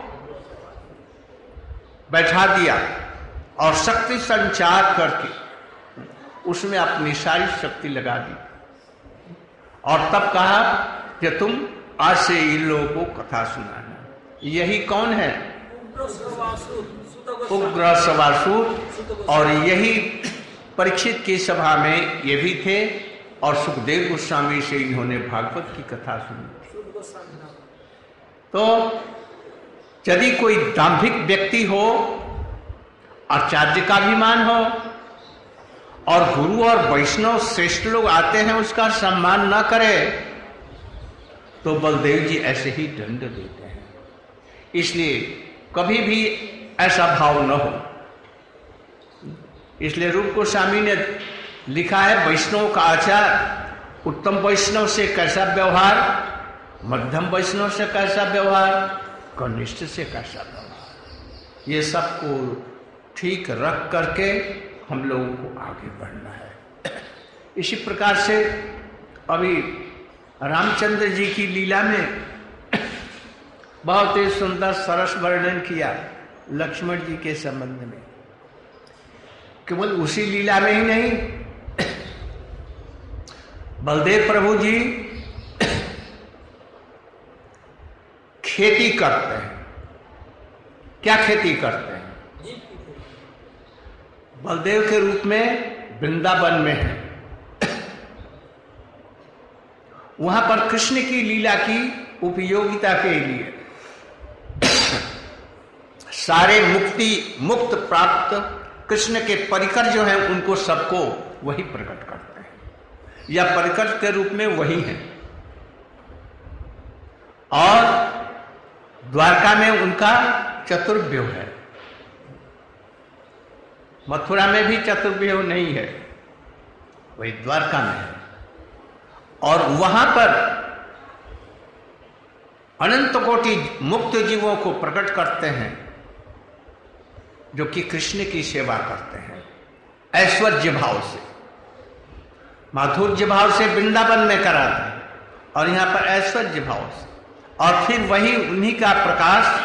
बैठा दिया और शक्ति संचार करके उसमें अपनी सारी शक्ति लगा दी और तब कहा कि तुम आज से इन लोगों को कथा सुनाना। यही कौन है? उग्र सवासुर। और यही परीक्षित की सभा में ये भी थे और सुखदेव गोस्वामी से इन्होंने भागवत की कथा सुनी। तो यदि कोई दाम्भिक व्यक्ति हो, आचार्य का अभिमान हो और गुरु और वैष्णव श्रेष्ठ लोग आते हैं उसका सम्मान न करे, तो बलदेव जी ऐसे ही दंड देते हैं। इसलिए कभी भी ऐसा भाव न हो। इसलिए रूप गोस्वामी ने लिखा है, वैष्णव का आचार, उत्तम वैष्णव से कैसा व्यवहार, मध्यम वैष्णव से कैसा व्यवहार, कनिष्ठ से कैसा व्यवहार, ये सबको ठीक रख करके हम लोगों को आगे बढ़ना है। इसी प्रकार से अभी रामचंद्र जी की लीला में बहुत ही सुंदर सरस वर्णन किया लक्ष्मण जी के संबंध में। केवल उसी लीला में ही नहीं, बलदेव प्रभु जी खेती करते हैं। क्या खेती करते हैं? बलदेव के रूप में वृंदावन में है, वहां पर कृष्ण की लीला की उपयोगिता के लिए सारे मुक्त प्राप्त कृष्ण के परिकर जो हैं उनको सबको वही प्रकट करते हैं या परिकर के रूप में वही है। और द्वारका में उनका चतुर्व्यूह है, मथुरा में भी चतुर्व्यूह नहीं है, वही द्वारका में है। और वहां पर अनंत कोटि मुक्त जीवों को प्रकट करते हैं जो कि कृष्ण की सेवा करते हैं ऐश्वर्य भाव से, माधुर्य भाव से वृंदावन में कराते हैं और यहां पर ऐश्वर्य भाव से। और फिर वही उन्हीं का प्रकाश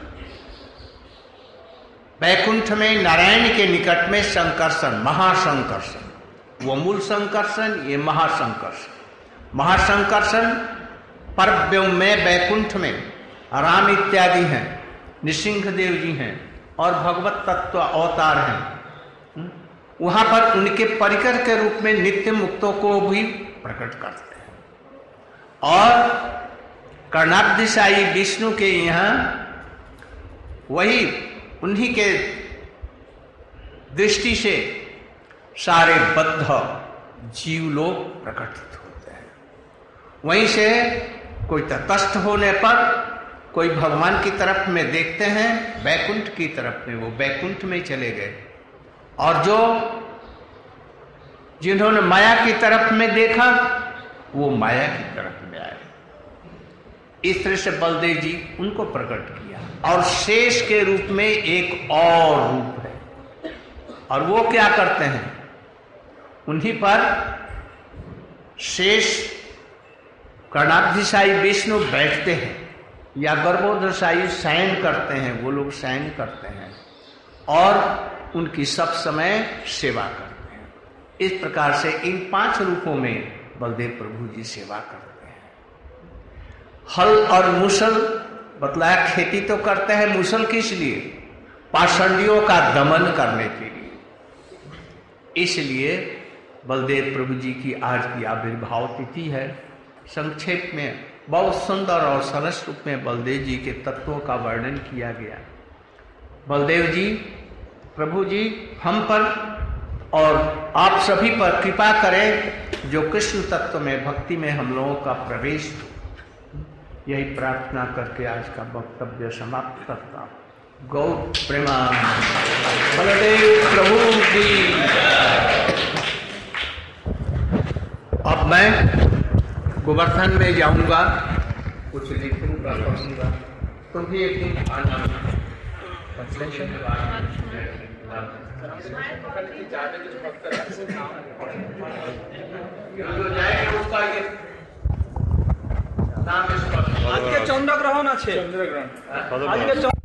वैकुंठ में नारायण के निकट में संकर्षण, महासंकर्षण, वो मूल संकर्षण, ये महासंकर्षण। महासंकर्षण परव्यों में वैकुंठ में राम इत्यादि हैं, नृसिंहदेव जी हैं और भगवत तत्व अवतार हैं। वहां पर उनके परिकर के रूप में नित्य मुक्तों को भी प्रकट करते हैं। और कर्णाब्धिशायी विष्णु के यहाँ वही उन्हीं के दृष्टि से सारे बद्ध जीव लोग प्रकटित होते हैं। वहीं से कोई तटस्थ होने पर कोई भगवान की तरफ में देखते हैं, वैकुंठ की तरफ में, वो वैकुंठ में चले गए। और जो जिन्होंने माया की तरफ में देखा वो माया की तरफ में आए। इस तरह से बलदेव जी उनको प्रकट किया। और शेष के रूप में एक और रूप है, और वो क्या करते हैं, उन्हीं पर शेष कर्णाब्धिशायी विष्णु बैठते हैं या गर्भोदशायी शयन करते हैं, वो लोग शयन करते हैं और उनकी सब समय सेवा करते हैं। इस प्रकार से इन 5 रूपों में बलदेव प्रभु जी सेवा करते हैं। हल और मुसल बतलाया, खेती तो करते हैं, मुसल किस लिए? पाषंडियों का दमन करने के लिए। इसलिए बलदेव प्रभु जी की आज की आविर्भाव तिथि है। संक्षेप में बहुत सुंदर और सरस रूप में बलदेव जी के तत्वों का वर्णन किया गया। बलदेव जी, प्रभु जी हम पर और आप सभी पर कृपा करें जो कृष्ण तत्व में, भक्ति में हम लोगों का प्रवेश हो। यही प्रार्थना करके आज का वक्तव्य समाप्त करता हूं। गौ प्रेमानंद बलदेव प्रभु की। अब मैं गोवर्धन में जाऊंगा, कुछ लिखूंगा, पढ़ूंगा। तुम भी एक दिन आना। जो जाएंगे उसका ये नाम स्पष्ट। আজকে চন্দ্রগ্রহণ আছে चंद्रग्रहण আজকে